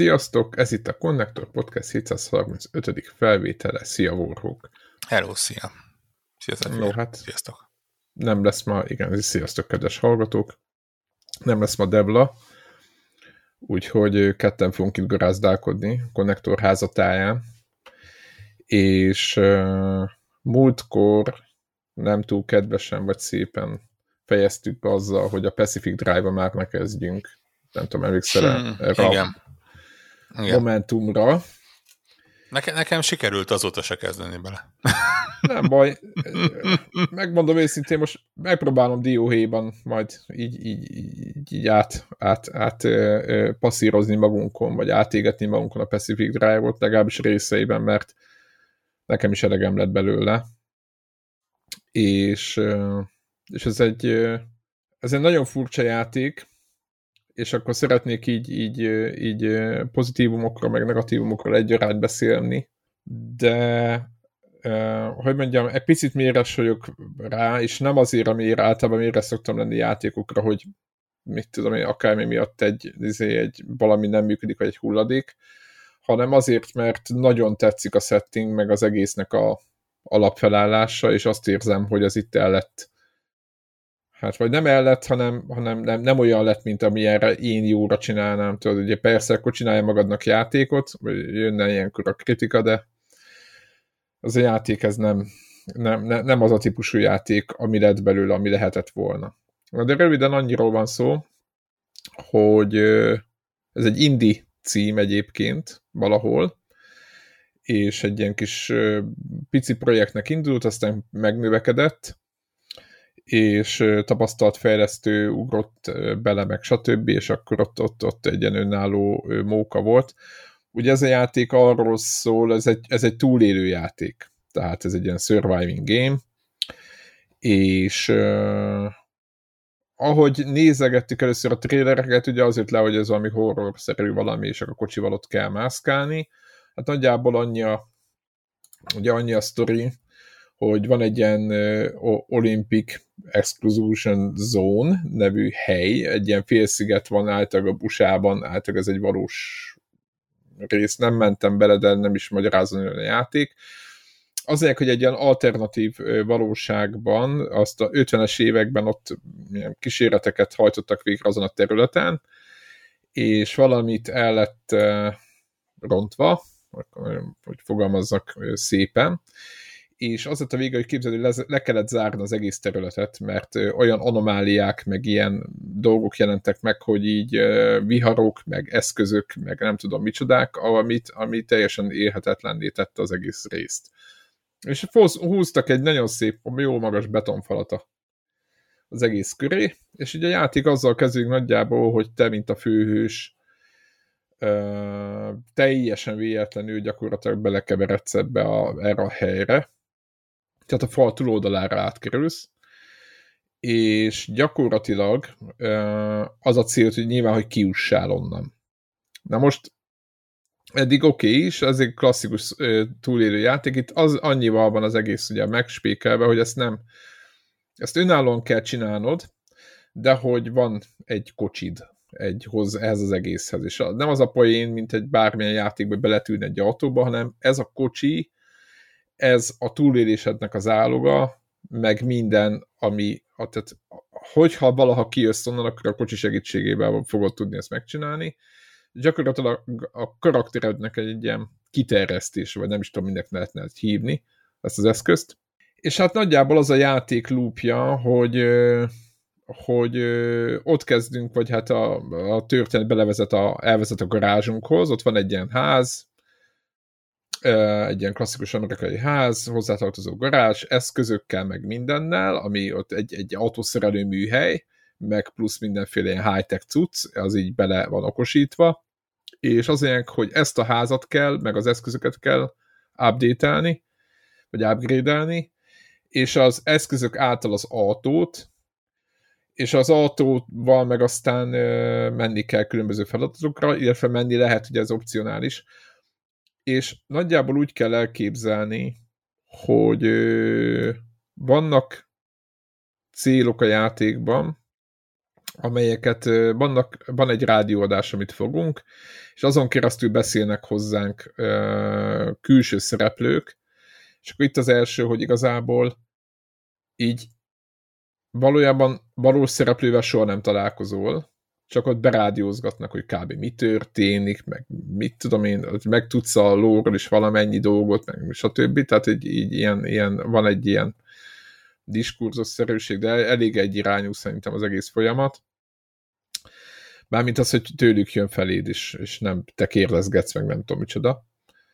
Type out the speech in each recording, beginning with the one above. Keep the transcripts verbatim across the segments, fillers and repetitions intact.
Sziasztok, ez itt a Connector Podcast hétszázharmincötödik felvétele. Szia, Warhawk! Hello, szia! Sziasztok! No, hát Sziasztok! Nem lesz ma, igen, sziasztok, kedves hallgatók! Nem lesz ma Debla, úgyhogy ketten fogunk itt garázdálkodni a Connector házatáján, és uh, múltkor nem túl kedvesen vagy szépen fejeztük be azzal, hogy a Pacific Drive-ba már ne kezdjünk. Nem tudom, emlékszel hmm, erre igen. a momentumra. Nekem, nekem sikerült azóta se kezdeni bele. Nem baj. Megmondom őszintén, most megpróbálom dióhéjban majd így, így, így, így át, át, át passzírozni magunkon, vagy átégetni magunkon a Pacific Drive-ot, legalábbis részeiben, mert nekem is elegem lett belőle. És, és ez egy ez egy nagyon furcsa játék, és akkor szeretnék így, így, így pozitívumokra, meg negatívumokra egyaránt beszélni, de Uh, hogy mondjam, egy picit méres vagyok rá, és nem azért, amiért általában méres szoktam lenni játékokra, hogy mit tudom én, akármi miatt egy, egy valami nem működik, vagy egy hulladék, hanem azért, mert nagyon tetszik a setting, meg az egésznek a alapfelállása, és azt érzem, hogy az itt el lett, hát vagy nem el lett, hanem, hanem nem, nem olyan lett, mint amilyenre én jóra csinálnám, tudod, ugye persze, akkor csinálja magadnak játékot, vagy jönne ilyenkor a kritika, de az a játék ez nem, nem, nem az a típusú játék, ami lett belőle, ami lehetett volna. De röviden annyiról van szó, hogy ez egy indie cím egyébként valahol, és egy ilyen kis pici projektnek indult, aztán megnövekedett, és tapasztalt fejlesztő ugrott bele, meg stb., és akkor ott, ott, ott egy ilyen önálló móka volt. Ugye ez a játék arról szól, ez egy, ez egy túlélő játék. Tehát ez egy ilyen surviving game, és uh, ahogy nézegettük először a trailereket, ugye az jött le, hogy ez valami horror-szerű valami, és akkor kocsival ott kell mászkálni. Hát nagyjából annyi a, ugye annyi a sztori, hogy van egy ilyen uh, Olympic Exclusion Zone nevű hely, egy ilyen félsziget van általában a u es á-ban, általában ez egy valós rész, nem mentem bele, de nem is magyarázom a játék. Azért, hogy egy ilyen alternatív valóságban, azt a ötvenes években ott ilyen kísérleteket hajtottak végre azon a területen, és valamit el lett rontva, hogy fogalmazzak szépen, és az lett a vége, hogy képzeld, hogy le kellett zárni az egész területet, mert olyan anomáliák, meg ilyen dolgok jelentek meg, hogy így viharok, meg eszközök, meg nem tudom micsodák, amit, ami teljesen élhetetlenné tette az egész részt. És húztak egy nagyon szép, jó magas betonfalat az egész köré, és ugye a játék azzal kezdődik nagyjából, hogy te, mint a főhős, teljesen véletlenül gyakorlatilag belekeveredsz ebbe a, erre a helyre, tehát a fal túloldalára átkerülsz, és gyakorlatilag az a cél, hogy nyilván, hogy kiussál onnan. Na most eddig oké okay is, ez egy klasszikus túlélő játék, itt az annyival van az egész ugye megspékelve, hogy ezt nem, ezt önállóan kell csinálnod, de hogy van egy kocsid egy hoz, ehhez az egészhez, és nem az a poén, mint egy bármilyen játékba beletűnni egy autóba, hanem ez a kocsi, ez a túlélésednek az áloga, meg minden, ami, tehát hogyha valaha kijössz onnan, akkor a kocsi segítségével fogod tudni ezt megcsinálni. Gyakorlatilag a karakterednek egy ilyen kiterjesztés, vagy nem is tudom, mindnek lehetne hívni ezt az eszközt. És hát nagyjából az a játék loopja, hogy, hogy ott kezdünk, vagy hát a, a történet belevezet a, elvezet a garázsunkhoz, ott van egy ilyen ház, egy ilyen klasszikus amerikai ház, hozzátartozó garázs, eszközökkel, meg mindennel, ami ott egy, egy autószerelő műhely, meg plusz mindenféle ilyen high-tech cucc, az így bele van okosítva, és azért, hogy ezt a házat kell, meg az eszközöket kell update-elni, vagy upgrade-elni, és az eszközök által az autót, és az autóval meg aztán menni kell különböző feladatokra, illetve menni lehet, hogy ez opcionális, és nagyjából úgy kell elképzelni, hogy vannak célok a játékban, amelyeket vannak, van egy rádióadás, amit fogunk, és azon keresztül beszélnek hozzánk ö, külső szereplők, és akkor itt az első, hogy igazából így valójában valós szereplővel soha nem találkozol, csak ott berádiózgatnak, hogy kb. Mi történik, meg mit tudom én, meg tudsz a lóról is valamennyi dolgot, meg stb. Tehát így, így ilyen, ilyen, van egy ilyen diskurzusszerűség, de elég egyirányú szerintem az egész folyamat. Mármint az, hogy tőlük jön feléd is, és nem te kérdezgetsz, meg nem tudom micsoda.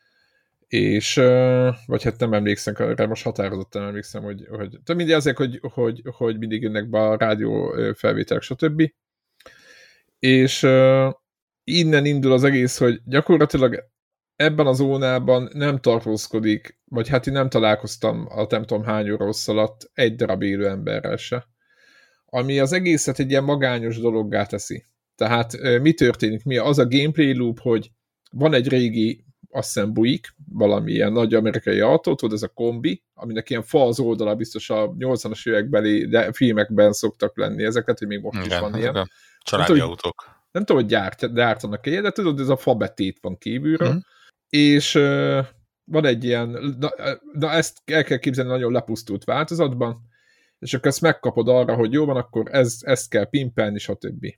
És, vagy hát nem emlékszem, erre most határozottan emlékszem, hogy, hogy de mindig azért, hogy, hogy, hogy mindig jönnek be a rádió felvételek, stb. És uh, innen indul az egész, hogy gyakorlatilag ebben a zónában nem tartózkodik, vagy hát én nem találkoztam a nem tudom hány óra alatt egy darab élő emberrel se. Ami az egészet egy ilyen magányos dologgá teszi. Tehát uh, mi történik? Mi az a gameplay loop, hogy van egy régi, azt hiszem Buick, valami ilyen nagy amerikai autó, tudod, ez a kombi, aminek ilyen fa az oldala, biztos a nyolcvanas évekbeli filmekben szoktak lenni ezeket, hogy még most igen, is van ilyen. Igen. Családi nem autók. Tudom, nem tudom, hogy gyárt, gyártanak egy, de tudod, ez a fabetét van kívülről, mm. és uh, van egy ilyen, na, na ezt el kell képzelni nagyon lepusztult változatban, és akkor ezt megkapod arra, hogy jó van, akkor ez, ezt kell pimpelni, stb.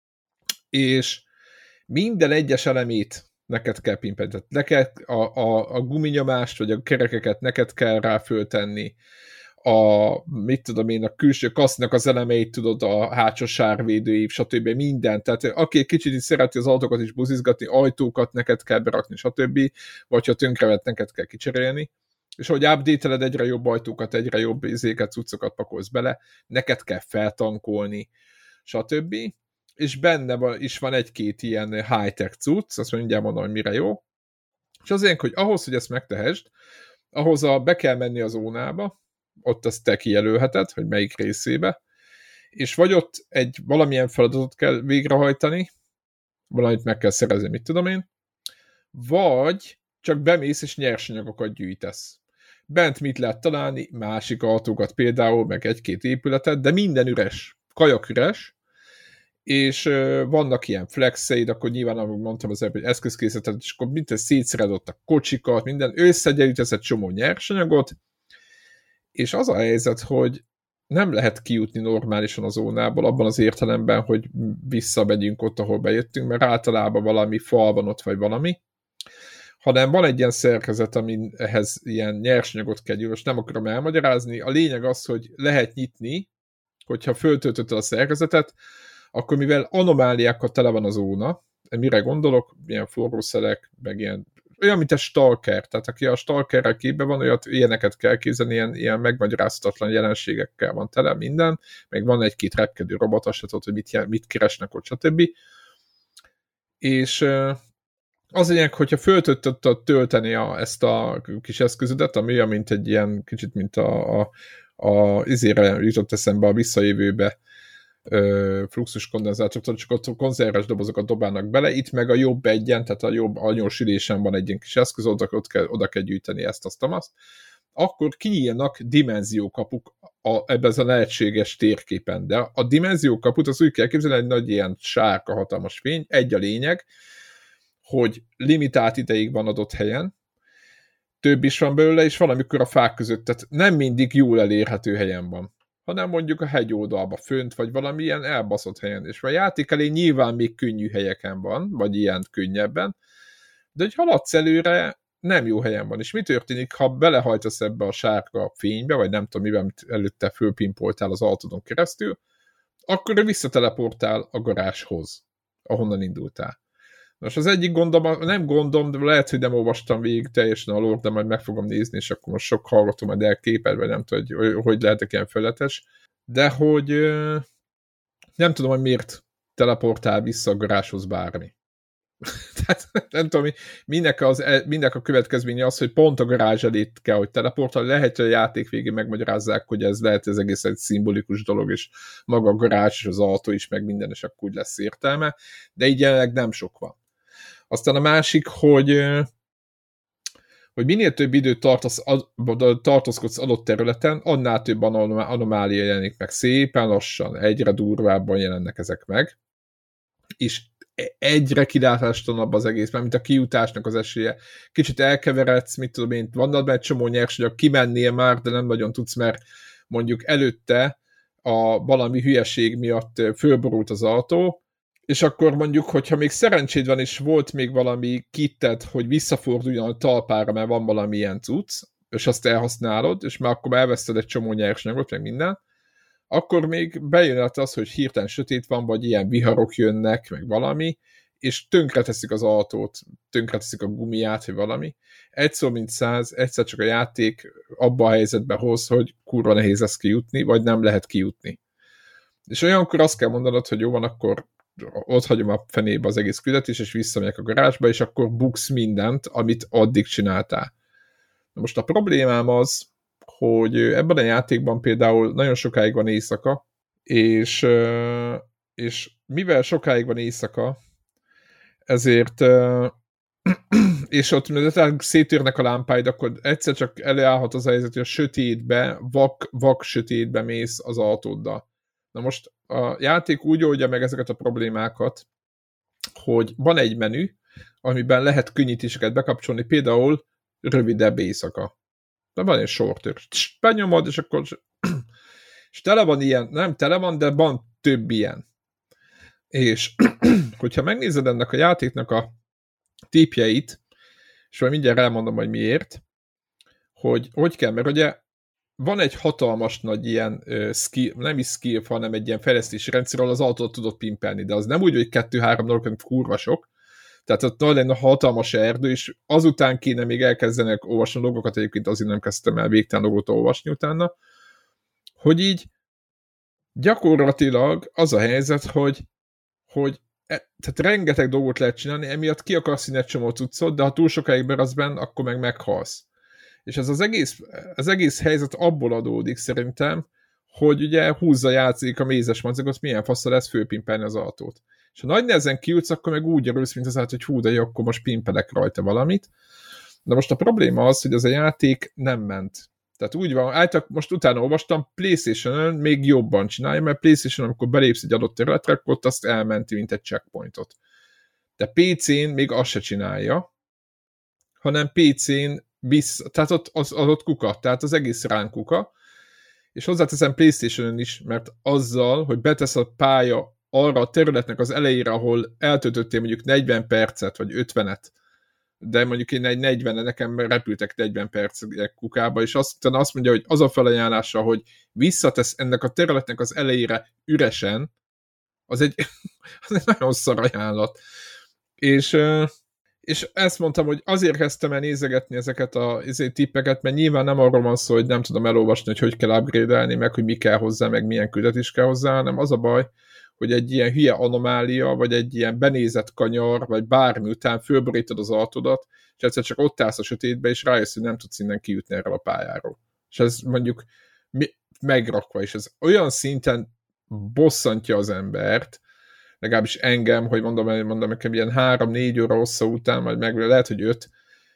És minden egyes elemét neked kell pimpelni. Tehát neked a, a, a guminyomást, vagy a kerekeket neked kell rá föltenni, a, mit tudom én, a külső kasznak az elemeit, tudod, a hátsó sárvédőív, stb. Minden. Tehát aki egy kicsit is szereti az autókat is buzizgatni, ajtókat neked kell berakni, stb. Vagy ha tönkrevet, neked kell kicserélni. És ahogy update-eled, egyre jobb ajtókat, egyre jobb izéket, cuccokat pakolsz bele, neked kell feltankolni, stb. És benne is van egy-két ilyen high-tech cucc, azt mindjárt mondom, hogy mire jó. És azért, hogy ahhoz, hogy ezt megtehesd, ahhoz a, be kell menni a zónába, ott azt te kijelölheted, hogy melyik részébe, és vagy ott egy valamilyen feladatot kell végrehajtani, valamit meg kell szerezni, mit tudom én, vagy csak bemész és nyersanyagokat gyűjtesz. Bent mit lehet találni? Másik autókat például, meg egy-két épületet, de minden üres, kajak üres, és uh, vannak ilyen flexeid, akkor nyilván, ahogy mondtam az előbb, hogy eszközkészletet, és akkor minden szétszered ott a kocsikat, minden összegyűjtesz egy csomó nyersanyagot, és az a helyzet, hogy nem lehet kijutni normálisan a zónából, abban az értelemben, hogy visszamegyünk ott, ahol bejöttünk, mert általában valami fal van ott, vagy valami, hanem van egy ilyen szerkezet, ami ehhez ilyen nyersanyagot kell gyűjteni, most nem akarom elmagyarázni. A lényeg az, hogy lehet nyitni, hogyha föltöltötted a szerkezetet, akkor mivel anomáliákkal tele van a zóna, mire gondolok, ilyen forrószelek, meg ilyen, olyan, mint egy stalker, tehát aki a stalkerrel képben van, olyat, ilyeneket kell képzelni, ilyen, ilyen megmagyarázhatatlan jelenségekkel van tele minden, meg van egy-két repkedő robot, azt se tudod, hogy mit, mit keresnek ott, stb. És az lényeg, hogyha föltöltötted tölteni a, ezt a kis eszközödet, ami olyan, mint egy ilyen, kicsit, mint a, a, a izére jutott eszembe a visszajövőbe, fluxus kondenzátor, csak ott konzerves dobozokat dobálnak bele, itt meg a jobb egyen, tehát a jobb anyós ülésen van egy ilyen kis eszköz, oda, ott kell, oda kell gyűjteni ezt, azt, azt, akkor kinyílnak dimenziókapuk a, ebben az a lehetséges térképen, de a dimenziókaput az úgy kell képzelni, egy nagy ilyen sárga hatalmas fény, egy a lényeg, hogy limitált ideig van adott helyen, több is van belőle, és valamikor a fák között, tehát nem mindig jól elérhető helyen van, hanem mondjuk a hegyoldalba fönt, vagy valamilyen elbaszott helyen. És a játék elé nyilván még könnyű helyeken van, vagy ilyen könnyebben, de hogy haladsz előre, nem jó helyen van. És mi történik, ha belehajtasz ebbe a sárga fénybe, vagy nem tudom mivel, amit előtte fölpimpoltál az autódon keresztül, akkor visszateleportál a garázshoz, ahonnan indultál. Most az egyik gondom, nem gondom, de lehet, hogy nem olvastam végig teljesen a lore, de majd meg fogom nézni, és akkor most sok hallgatom majd elképed, vagy nem tudom, hogy, hogy lehetek ilyen felületes. De hogy nem tudom, hogy miért teleportál vissza a garázshoz bármi. Tehát nem tudom, mindnek, az, mindnek a következménye az, hogy pont a garázs elé kell, hogy teleportál. Lehet, hogy a játék végén megmagyarázzák, hogy ez lehet ez egész egy szimbolikus dolog, és maga a garázs, és az autó is, meg minden, és akkor úgy lesz értelme. De így jelenleg nem sok van. Aztán a másik, hogy, hogy minél több időt tartasz, ad, tartózkodsz adott területen, annál több anomália jelenik meg. Szépen lassan, egyre durvábban jelennek ezek meg, és egyre kilátástalanabb az egész, mint a kijutásnak az esélye. Kicsit elkeveredsz, mit tudom én, van egy csomó nyersanyag, kimennél már, de nem nagyon tudsz, mert mondjuk előtte a valami hülyeség miatt fölborult az autó, és akkor mondjuk, hogyha még szerencséd van, és volt még valami kitted, hogy visszaforduljon a talpára, mert van valami ilyen cucc, és azt elhasználod, és már akkor elveszted egy csomó nyersanyagot, meg minden, akkor még bejön az, hogy hirtelen sötét van, vagy ilyen viharok jönnek, meg valami, és tönkreteszik az autót, tönkreteszik a gumiját, vagy valami. Egy szó mint száz, egyszer csak a játék abba a helyzetbe hoz, hogy kurva nehéz lesz kijutni, vagy nem lehet kijutni. És olyankor azt kell mondanod, hogy jó van, akkor ott hagyom a fenébe az egész küldetés, és visszamegyek a garázsba, és akkor buksz mindent, amit addig csináltál. Na most a problémám az, hogy ebben a játékban például nagyon sokáig van éjszaka, és, és mivel sokáig van éjszaka, ezért és ott szétérnek a lámpáid, akkor egyszer csak előállhat az a helyzet, hogy a sötétbe, vak, vak sötétbe mész az autóddal. Na most a játék úgy oldja meg ezeket a problémákat, hogy van egy menü, amiben lehet könnyítéseket bekapcsolni, például rövidebb éjszaka. De van egy sortör. Benyomod, és akkor és tele van ilyen, nem tele van, de van több ilyen. És hogyha megnézed ennek a játéknak a típjeit, és majd mindjárt elmondom, hogy miért, hogy hogy kell, mert ugye van egy hatalmas nagy ilyen uh, skill, nem is skill, hanem egy ilyen fejlesztési rendszer, ahol az autót tudod pimpelni, de az nem úgy, hogy kettő-három dolog, hanem kurva sok. Tehát ott nagy lenne hatalmas erdő, és azután kéne még elkezdenek olvasni logokat, egyébként azért nem kezdtem el végtelen logot olvasni utána, hogy így gyakorlatilag az a helyzet, hogy, hogy e, tehát rengeteg dolgot lehet csinálni, emiatt ki akarsz színi egy csomó cuccot, de ha túl sokáig beradsz benne, akkor meg meghalsz. És ez az egész, az egész helyzet abból adódik szerintem, hogy ugye húzza játszik a mézes madzagot, milyen faszra lesz fölpimpelni az autót. És ha nagy nehezen kijutsz, akkor meg úgy örülsz, mint az állat, hogy hú, de jó, akkor most pimpelek rajta valamit. De most a probléma az, hogy ez a játék nem ment. Tehát úgy van, általában most utána olvastam, PlayStation-ön még jobban csinálja, mert PlayStation, amikor belépsz egy adott területre, akkor ott azt elmenti, mint egy checkpointot. De pé cén még azt se csinálja, hanem pé cén vissza, tehát ott, az, az ott kuka, tehát az egész ránk kuka, és hozzáteszem PlayStation-ön is, mert azzal, hogy betesz a pálya arra a területnek az elejére, ahol eltöltöttél mondjuk negyven percet, vagy ötvenet, de mondjuk én egy negyven, nekem repültek negyven percek kukába, és azt, azt mondja, hogy az a felajánlása, hogy visszatesz ennek a területnek az elejére üresen, az egy, az egy nagyon szar ajánlat. És, és ezt mondtam, hogy azért kezdtem el nézegetni ezeket a ezért tippeket, mert nyilván nem arról van szó, hogy nem tudom elolvasni, hogy hogy kell upgrade-elni, meg hogy mi kell hozzá, meg milyen küldetés kell hozzá, hanem az a baj, hogy egy ilyen hülye anomália, vagy egy ilyen benézett kanyar, vagy bármi után fölborítod az autódat, és egyszer csak ott állsz a sötétbe, és rájössz, hogy nem tudsz innen kijutni erről a pályáról. És ez mondjuk megrakva, és ez olyan szinten bosszantja az embert, legalábbis engem, hogy mondom, mondom nekem ilyen három-négy óra hossza után, majd meg lehet, hogy öt,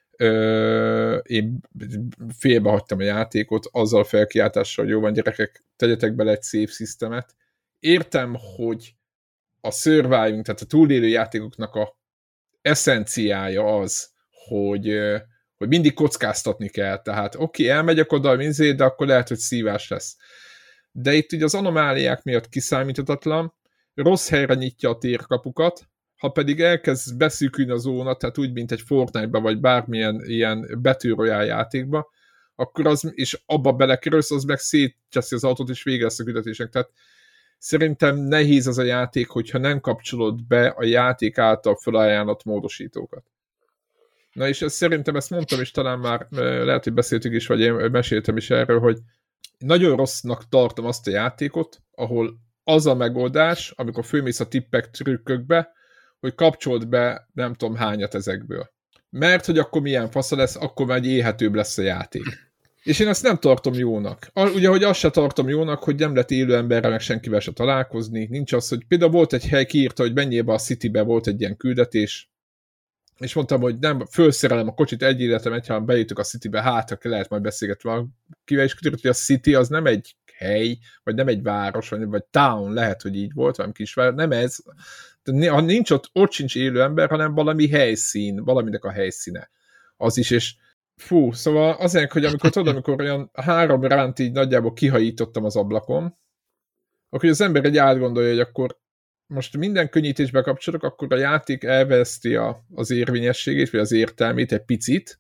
ö, én félbehagytam a játékot, azzal felkiáltással, hogy jó van gyerekek, tegyetek bele egy save systemet. Értem, hogy a surviving, tehát a túlélő játékoknak a eszenciája az, hogy, hogy mindig kockáztatni kell. Tehát oké, okay, elmegyek oda a minzé, de akkor lehet, hogy szívás lesz. De itt ugye az anomáliák miatt kiszámíthatatlan, rossz helyre nyitja a térkapukat, ha pedig elkezd beszűkülni a zóna, tehát úgy, mint egy Fortnite-ba, vagy bármilyen ilyen Battle Royale játékba, akkor az, és abba belekerülsz, az meg szétcseszi az autót, és vége lesz a küldetésnek. Tehát szerintem nehéz az a játék, hogyha nem kapcsolod be a játék által felajánlott módosítókat. Na és ezt, szerintem ezt mondtam, és talán már lehet, hogy beszéltük is, vagy én meséltem is erről, hogy nagyon rossznak tartom azt a játékot, ahol az a megoldás, amikor fölmész a tippek trükkökbe, hogy kapcsold be nem tudom hányat ezekből. Mert hogy akkor milyen fasza lesz, akkor már éhetőbb lesz a játék. És én ezt nem tartom jónak. Ugye, hogy azt se tartom jónak, hogy nem lehet élő emberrel meg senkivel se találkozni. Nincs az, hogy például volt egy hely, kiírta, hogy menjél be a Citybe, volt egy ilyen küldetés, és mondtam, hogy nem, felszerelem a kocsit egy életem, egyáltalán bejutok a Citybe, hát, aki lehet majd beszélgetni valakivel, és kiderült, hogy a City az nem egy hely, vagy nem egy város, vagy, vagy town, lehet, hogy így volt, valami kisváros, nem ez. Ha nincs ott, ott sincs élő ember, hanem valami helyszín, valaminek a helyszíne. Az is, és fú, szóval azért, hogy amikor tudod, amikor olyan három ránt így nagyjából kihajítottam az ablakon, akkor az ember egy átgondolja, hogy akkor most minden könnyítésbe kapcsolok, akkor a játék elveszti a, az érvényességét, vagy az értelmét egy picit,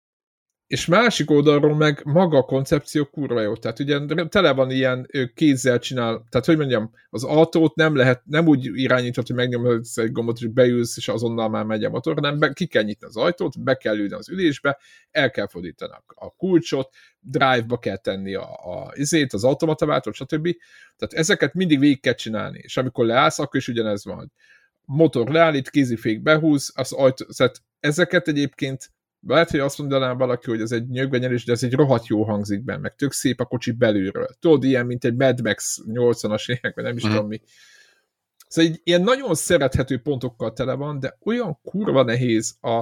és másik oldalról meg maga a koncepció kurva jó. Tehát ugye tele van ilyen kézzel csinál, tehát hogy mondjam, az autót nem lehet, nem úgy irányíthat, hogy megnyomod egy gombot, és beülsz, és azonnal már megy a motor, hanem be, ki kell nyitni az ajtót, be kell ülni az ülésbe, el kell fordítani a kulcsot, drive-ba kell tenni a, a izét, az automataváltót, stb. Tehát ezeket mindig végig kell csinálni, és amikor leállsz, akkor is ugyanez van. Motor leállít, kézifék behúz, az ajtó, tehát ezeket egyébként lehet, hogy azt mondanám valaki, hogy ez egy nyögvenyelés, de ez egy rohadt jó hangzik benne, meg tök szép a kocsi belülről. Tudod, ilyen, mint egy Mad Max nyolcvanas években, nem is mm. tudom mi. Szóval egy ilyen nagyon szerethető pontokkal tele van, de olyan kurva nehéz, a,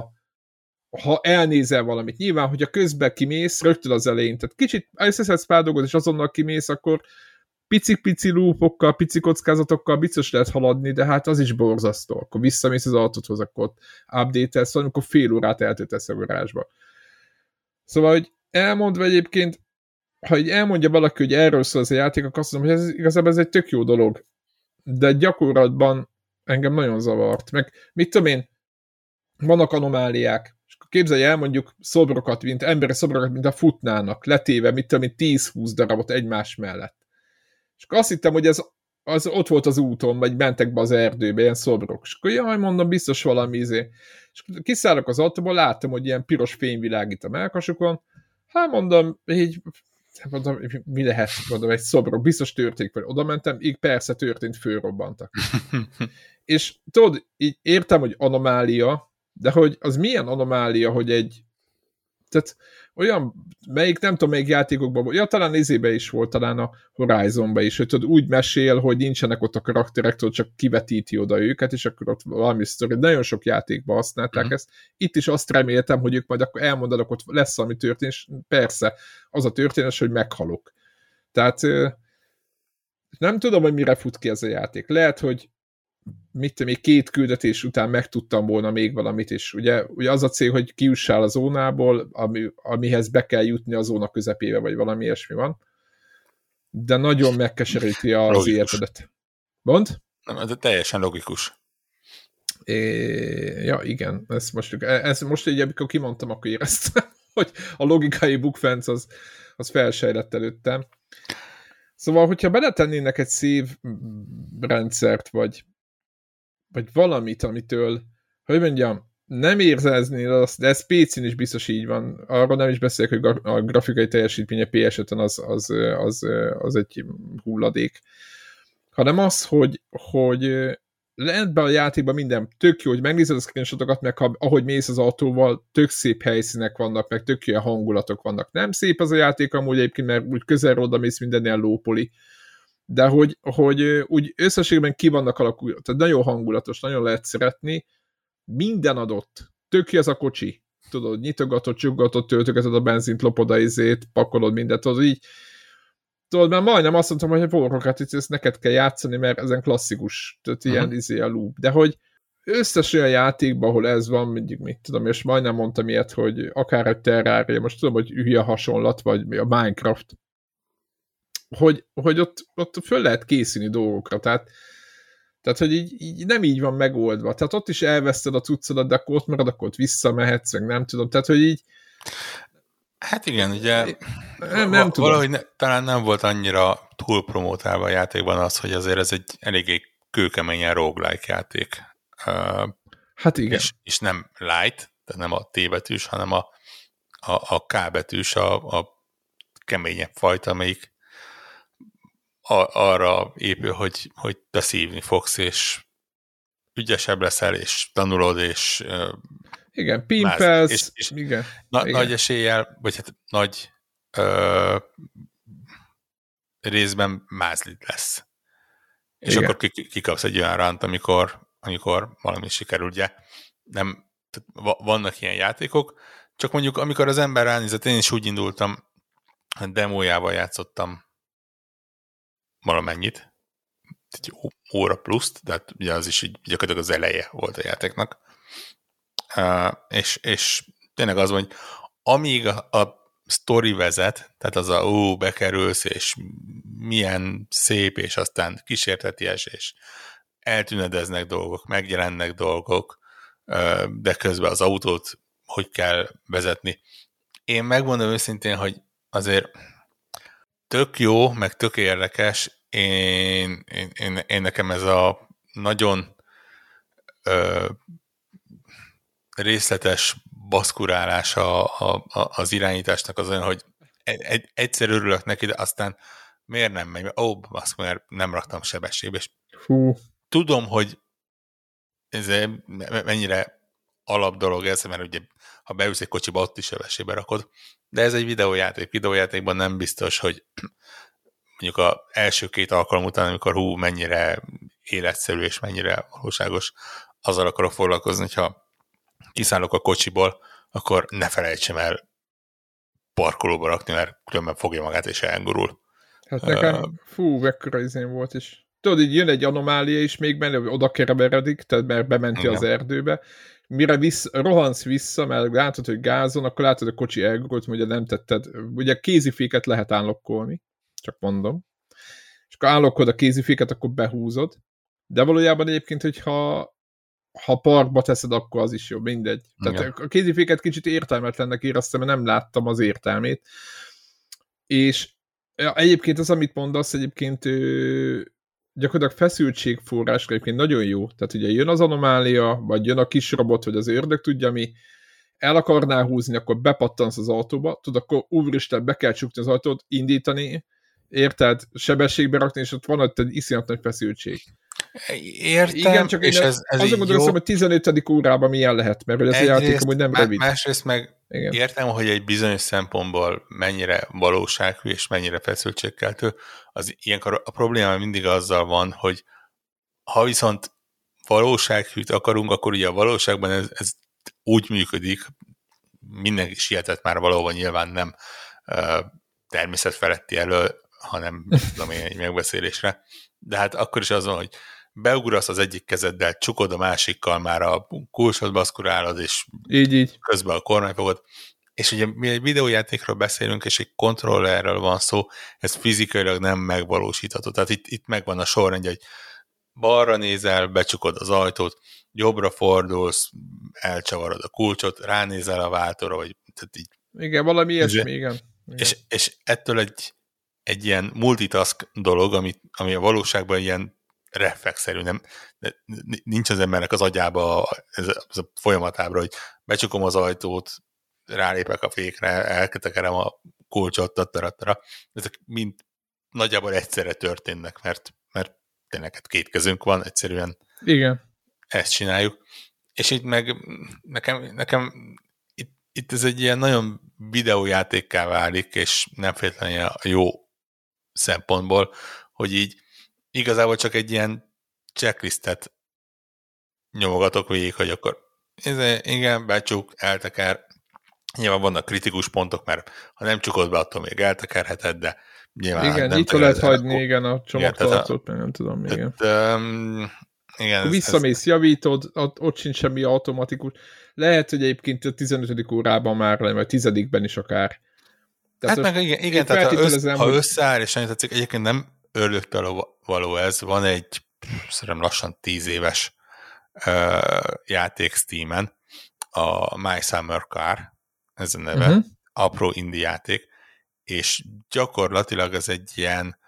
ha elnézel valamit. Nyilván, hogyha közben kimész, rögtön az elején, tehát kicsit összeszedsz pár dolgot, és azonnal kimész, akkor pici-pici lúpokkal, pici kockázatokkal biztos lehet haladni, de hát az is borzasztó. Akkor visszamész az autóthoz, akkor update-elsz, vagy amikor fél órát eltöltesz a garázsba. Szóval, hogy elmondva egyébként, ha így elmondja valaki, hogy erről szól az a játék, akkor azt mondom, hogy ez, igazából ez egy tök jó dolog. De gyakorlatban engem nagyon zavart. Meg mit tudom én, vannak anomáliák, és akkor képzelj el mondjuk szobrokat, mint emberi szobrokat, mint a futnának, letéve, mit tudom én, tíz-húsz darabot egymás mellett. És akkor azt hittem, hogy ez az ott volt az úton, vagy mentek be az erdőbe, ilyen szobrok. És akkor jaj, mondom, biztos valami izé. És kiszállok az autóból, láttam, hogy ilyen piros fény világít a mellkasukon. Hát mondom, így, mondom, mi lehet, mondom, egy szobrok, biztos történik, vagy oda mentem, így persze történt, fölrobbantak. És tudod, így értem, hogy anomália, de hogy az milyen anomália, hogy egy, tehát olyan, melyik, nem tudom, melyik játékokban volt, ja, talán izébe is volt, talán a Horizonban is, hogy tudod, úgy mesél, hogy nincsenek ott a karakterek, tudod, csak kivetíti oda őket, és akkor ott valami sztori. Nagyon sok játékban használták mm-hmm. ezt. Itt is azt reméltem, hogy ők majd akkor elmondanak, ott lesz valami történés. Persze, az a történés, hogy meghalok. Tehát nem tudom, hogy mire fut ki ez a játék. Lehet, hogy mit tudom, még két küldetés után megtudtam volna még valamit, és ugye, ugye az a cél, hogy kiussál a zónából, ami, amihez be kell jutni a zóna közepébe, vagy valami ilyesmi van. De nagyon megkeseríti az logikus. Életedet. Mond? Nem, ez teljesen logikus. É, ja, igen. Ez most, ez most így, amikor kimondtam, akkor éreztem, hogy a logikai bukfenc az, az felsejlett előttem. Szóval, hogyha beletennének egy szív rendszert, vagy vagy valamit, amitől, hogy mondjam, nem érzeznél azt, de ez pé cén is biztos így van. Arról nem is beszélek, hogy a grafikai teljesítménye pé es ötön az, az, az, az egy hulladék. Hanem az, hogy, hogy lehet be a játékban minden tök jó, hogy megnézed a screenshotokat, meg ha, ahogy mész az autóval, tök szép helyszínek vannak, meg tök jó hangulatok vannak. Nem szép az a játék amúgy egyébként, mert úgy közelről oda mész, minden ilyen lópoli. De hogy, hogy úgy összességben ki vannak alakulva, tehát nagyon hangulatos, nagyon lehet szeretni, minden adott, tök jó ez a kocsi, tudod, nyitogatod, csuggatod, töltögeted a benzint, lopod a izét, pakolod mindent, tudod, így, tudod, már majdnem azt mondtam, hogy forrokat, itt ezt neked kell játszani, mert ezen klasszikus, tehát ilyen uh-huh. izé a loop, de hogy összes olyan játékban, ahol ez van, mondjuk, mit tudom, és majdnem mondtam ilyet, hogy akár egy Terraria, most tudom, hogy hülye hasonlat, vagy a Minecraft, hogy, hogy ott, ott föl lehet készülni dolgokra, tehát, tehát hogy így, így nem így van megoldva, tehát ott is elveszted a cuccodat, de akkor ott marad, akkor ott visszamehetsz, meg nem tudom, tehát hogy így hát igen, ugye nem, nem val- valahogy ne, talán nem volt annyira túl promótálva a játékban az, hogy azért ez egy eléggé kőkeményen roguelike játék. Uh, hát igen. És, és nem light, tehát nem a T betűs, hanem a, a, a K betűs, a, a keményebb fajta, amelyik arra épül, hogy, hogy te szívni fogsz, és ügyesebb leszel, és tanulod, és igen, pimpelsz, és, és igen, na, igen. Nagy eséllyel, vagy hát nagy ö, részben mázlid lesz. És igen. Akkor kikapsz egy olyan ránt, amikor, amikor valami sikerül, ugye nem vannak ilyen játékok, csak mondjuk amikor az ember ránézett, én is úgy indultam, hogy demójával játszottam valamennyit, egy óra pluszt, de hát ugye az is így gyakorlatilag az eleje volt a játéknak. Uh, és, és tényleg az van, hogy amíg a, a sztori vezet, tehát az a ó, bekerülsz, és milyen szép, és aztán kísérteties, és eltűnedeznek dolgok, megjelennek dolgok, uh, de közben az autót hogy kell vezetni. Én megmondom őszintén, hogy azért tök jó, meg tök érdekes, én, én, én, én nekem ez a nagyon ö, részletes baszkurálása a, a, az irányításnak az olyan, hogy egy, egyszer örülök neki, de aztán miért nem megy? Ó, oh, azt mert nem raktam sebességbe, és Fú. tudom, hogy ez mennyire alap dolog ez, mert ugye ha beülsz egy kocsiba, ott is sebességbe rakod, de ez egy videójáték. Videójátékban nem biztos, hogy mondjuk az első két alkalom után, amikor hú, mennyire életszerű és mennyire valóságos, azzal akarok foglalkozni, hogyha kiszállok a kocsiból, akkor ne felejtsem el parkolóba rakni, mert különben fogja magát és elgurul. Hát nekem, uh, fú, mekkora izén volt is. Tudod, így jön egy anomália is még benne, hogy oda kereveredik, tehát mert bementi igen. az erdőbe. Mire vissz, rohansz vissza, mert látod, hogy gázon, akkor látod, hogy a kocsi elgurult, ugye nem tetted. Ugye kéziféket lehet állokkolni, csak mondom. És akkor állokkod a kéziféket, akkor behúzod. De valójában egyébként, hogyha ha parkba teszed, akkor az is jó, mindegy. Tehát igen. a kéziféket kicsit értelmetlennek éreztem, mert nem láttam az értelmét. És ja, egyébként az, amit mondasz, egyébként ő, gyakorlatilag feszültségforrásra egyébként nagyon jó. Tehát ugye jön az anomália, vagy jön a kis robot, vagy az ördög tudja mi, el akarnál húzni, akkor bepattansz az autóba, tudod, akkor úristen, be kell csukni az autót, indítani, érted, sebességbe rakni, és ott van ott egy iszonyat nagy feszültség. Értem, igen, csak és én ez, ez azon gondolom, hogy tizenötödik órában milyen lehet, mert ez egyrészt, a játék amúgy nem rövid. Másrészt meg igen. értem, hogy egy bizonyos szempontból mennyire valósághű és mennyire feszültségkeltő. Az ilyenkor a probléma mindig azzal van, hogy ha viszont valósághűt akarunk, akkor ugye a valóságban ez, ez úgy működik, mindenki sietett már valahova, nyilván nem uh, természetfeletti elő, hanem tudom én, egy megbeszélésre. De hát akkor is az van, hogy beugrasz az egyik kezeddel, csukod a másikkal, már a kulcsot baszkurálod, és így, így. közben a kormányfogod. És ugye mi egy videójátékról beszélünk, és egy kontrollerről van szó, ez fizikailag nem megvalósítható. Tehát itt, itt megvan a sorrendje, hogy balra nézel, becsukod az ajtót, jobbra fordulsz, elcsavarod a kulcsot, ránézel a váltóra, vagy tehát így. Igen, valami ilyesmi, igen. igen. És, és ettől egy, egy ilyen multitask dolog, ami, ami a valóságban ilyen reflexzerű, nem, nincs az embernek az agyába ez a, ez a folyamatábra, hogy becsukom az ajtót, rálépek a fékre, elketekerem a kulcsot, tattarattara. Ezek mind nagyjából egyszerre történnek, mert, mert tényleg két kezünk van, egyszerűen igen. Ezt csináljuk. És itt meg nekem, nekem itt, itt ez egy ilyen nagyon videójátékká válik, és nem feltétlenül a jó szempontból, hogy így igazából csak egy ilyen checklistet nyomogatok végig, hogy akkor ez, igen, becsuk, elteker. Nyilván vannak kritikus pontok, mert ha nem csukod be, attól még eltekerheted, de nyilván igen, nem nyitva lehet hagyni, akkor, igen, a csomagtartót, meg nem tudom, igen. Tehát, um, igen ez, visszamész, ez... javítod, ott, ott sincs semmi automatikus. Lehet, hogy egyébként a tizenötödik órában már vagy tizedikben is akár. Tehát hát meg igen, igen tehát ha, össz, ha hogy... összeáll, és nagyon tetszik, egyébként nem ördögtől való ez, van egy szerintem lassan tíz éves uh, játék Steamen, a My Summer Car, ez a neve, uh-huh. apró indie játék, és gyakorlatilag ez egy ilyen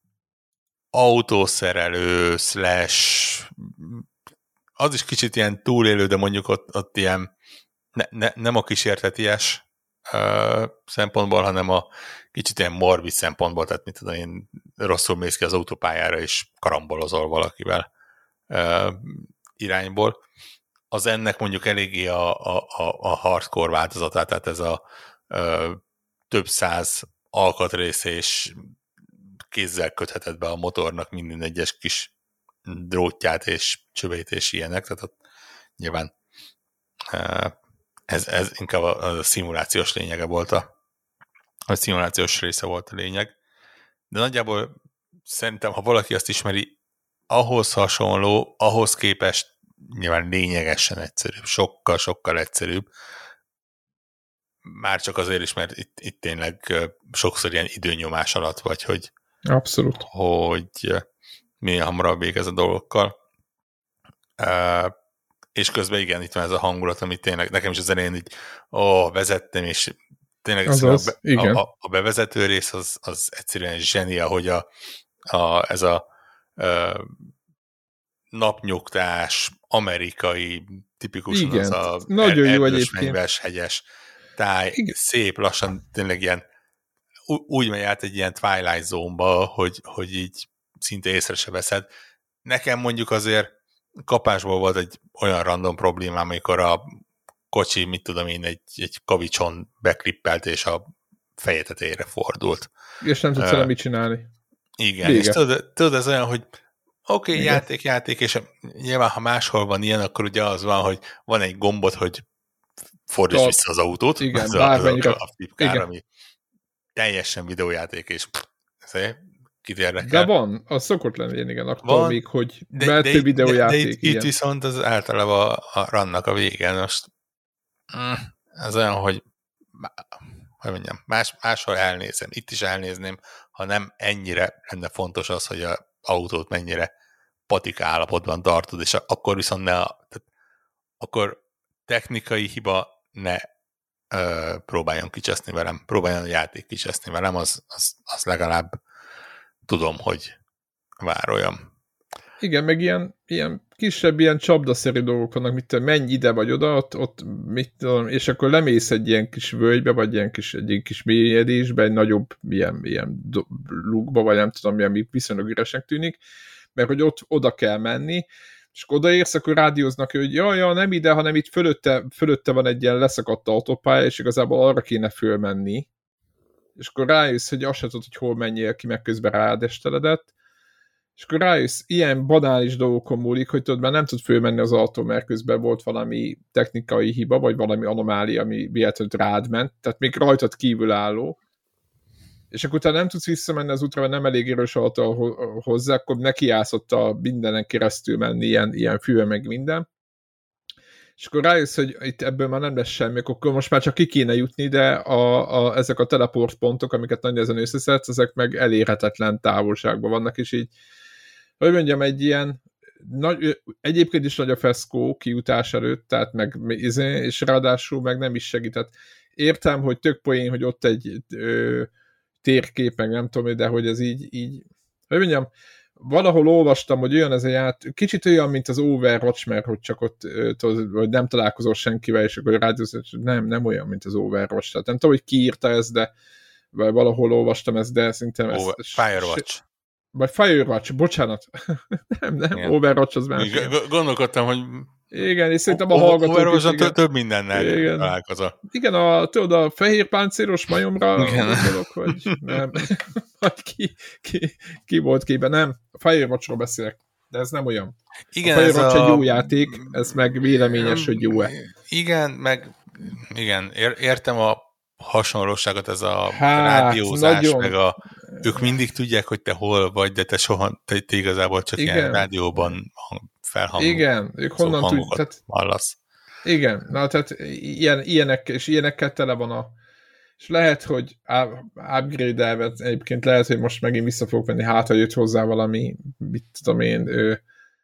autószerelő slash az is kicsit ilyen túlélő, de mondjuk ott, ott ilyen ne, ne, nem a kísérteties uh, szempontból, hanem a kicsit ilyen morbid szempontból, tehát mit tudom én, rosszul mész ki az autópályára, és karambolozol valakivel uh, irányból. Az ennek mondjuk eléggé a, a, a hardcore változatát, tehát ez a uh, több száz alkatrész és kézzel kötheted be a motornak minden egyes kis drótját és csövét és ilyenek, tehát ott nyilván ez, ez inkább a, a szimulációs lényege volt a, a szimulációs része volt a lényeg. De nagyjából szerintem, ha valaki azt ismeri, ahhoz hasonló, ahhoz képest nyilván lényegesen egyszerűbb, sokkal-sokkal egyszerűbb. Már csak azért is, mert itt, itt tényleg sokszor ilyen időnyomás alatt vagy, hogy abszolút. Hogy minél hamarabb végez a dolgokkal. Uh, és közben igen, itt van ez a hangulat, ami tényleg nekem is az elején így, ó, vezettem, és tényleg Azaz, a, be, a, a, a bevezető rész az, az egyszerűen zseni, ahogy a, a, ez a uh, napnyugtás, amerikai, tipikusan igen, az a nagyon er, jó egyébként. hegyes táj, igen. Szép lassan, tényleg ilyen úgy megy át egy ilyen Twilight Zone-ba, hogy, hogy így szinte észre se veszed. Nekem mondjuk azért kapásból volt egy olyan random problémám, amikor a kocsi, mit tudom én, egy, egy kavicson beklippelt, és a feje tetejére fordult. És nem tudsz uh, mit csinálni. Igen, Vége. És tudod, tudod, ez olyan, hogy oké, okay, játék, játék, és nyilván, ha máshol van ilyen, akkor ugye az van, hogy van egy gombot, hogy fordíts vissza az autót. Igen, az bármennyire. A, a flipkár, ami teljesen videójáték, és kit érdekel. De van, az szokott lenni, igen, akkor van, még, hogy de, de, videójáték. De, de itt, itt viszont az általában a, a rannak a vége. Most ez olyan, hogy hogy mondjam, más, máshol elnézem, itt is elnézném, ha nem ennyire lenne fontos az, hogy az autót mennyire patika állapotban tartod, és akkor viszont ne a, tehát, akkor technikai hiba ne ö, próbáljon kicseszni velem, próbáljon a játék kicseszni velem, az, az, az legalább tudom, hogy vároljam. Igen, meg ilyen, ilyen kisebb, ilyen csapdaszerű dolgok vannak, mit tudom, menj ide vagy oda, ott, ott mit tudom, és akkor lemész egy ilyen kis völgybe, vagy ilyen kis, egy ilyen kis mélyedésbe, egy nagyobb ilyen, ilyen lukba, vagy nem tudom, milyen viszonylag üresnek tűnik, mert hogy ott oda kell menni, és akkor odaérsz, akkor rádióznak, hogy ja, ja, nem ide, hanem itt fölötte, fölötte van egy ilyen leszakadt autópálya, és igazából arra kéne fölmenni, és akkor rájössz, hogy azt se tudod, hogy hol menjél ki, meg közben rádesteledett, és akkor rájössz, ilyen banális dolgokon múlik, hogy tudod, már nem tud fölmenni az autó, mert közben volt valami technikai hiba, vagy valami anomália, ami véletlenül rád ment, tehát még rajtad kívül álló, és akkor utána nem tudsz visszamenni az útra, mert nem elég erős autó hozzá, akkor nekiállsz ott a mindenen keresztül menni, ilyen, ilyen fűvel meg minden. És akkor rájössz, hogy itt ebből már nem lesz semmi, akkor most már csak ki kéne jutni, de a, a, ezek a teleportpontok, amiket nagy ezen összeszedsz, ezek meg elérhetetlen távolságban vannak, és így, hogy mondjam, egy ilyen nagy, egyébként is nagy a feszkó kijutás előtt, tehát meg, és ráadásul meg nem is segített. Értem, hogy tök poén, hogy ott egy ö, térkép, meg nem tudom, de hogy ez így, így hogy mondjam, valahol olvastam, hogy olyan ez a játék, kicsit olyan, mint az Overwatch, mert hogy csak ott tudod, hogy nem találkozol senkivel, és akkor rádiózol, nem, nem olyan, mint az Overwatch. Tehát nem tudom, hogy ki írta ezt, de valahol olvastam ezt, de szerintem ez... Over, Firewatch. Vagy Firewatch, bocsánat. nem, nem, igen. Overwatch az már... Gondolkodtam, hogy igen, és szerintem a hallgatók Overwatch is, több mindennel találkozol. Igen, a, tudod, a fehér páncélos majomra gondolok, vagy nem. vagy ki, ki, ki volt képben, nem. A Firewatchról beszélek, de ez nem olyan. Igen, a Firewatch egy a... jó játék, ez meg véleményes, hogy jó-e. Igen, meg igen, értem a hasonlóságot, ez a hát, rádiózás, nagyon... meg a ők mindig tudják, hogy te hol vagy, de te soha, te, te igazából csak igen. ilyen rádióban felhangolod. Igen, ők honnan tudják. Hallasz. Igen, na tehát ilyen, ilyenek, és ilyenekkel tele van a... És lehet, hogy upgrade-elve, egyébként lehet, hogy most megint vissza fogok venni, hát, ha jött hozzá valami, mit tudom én, ö,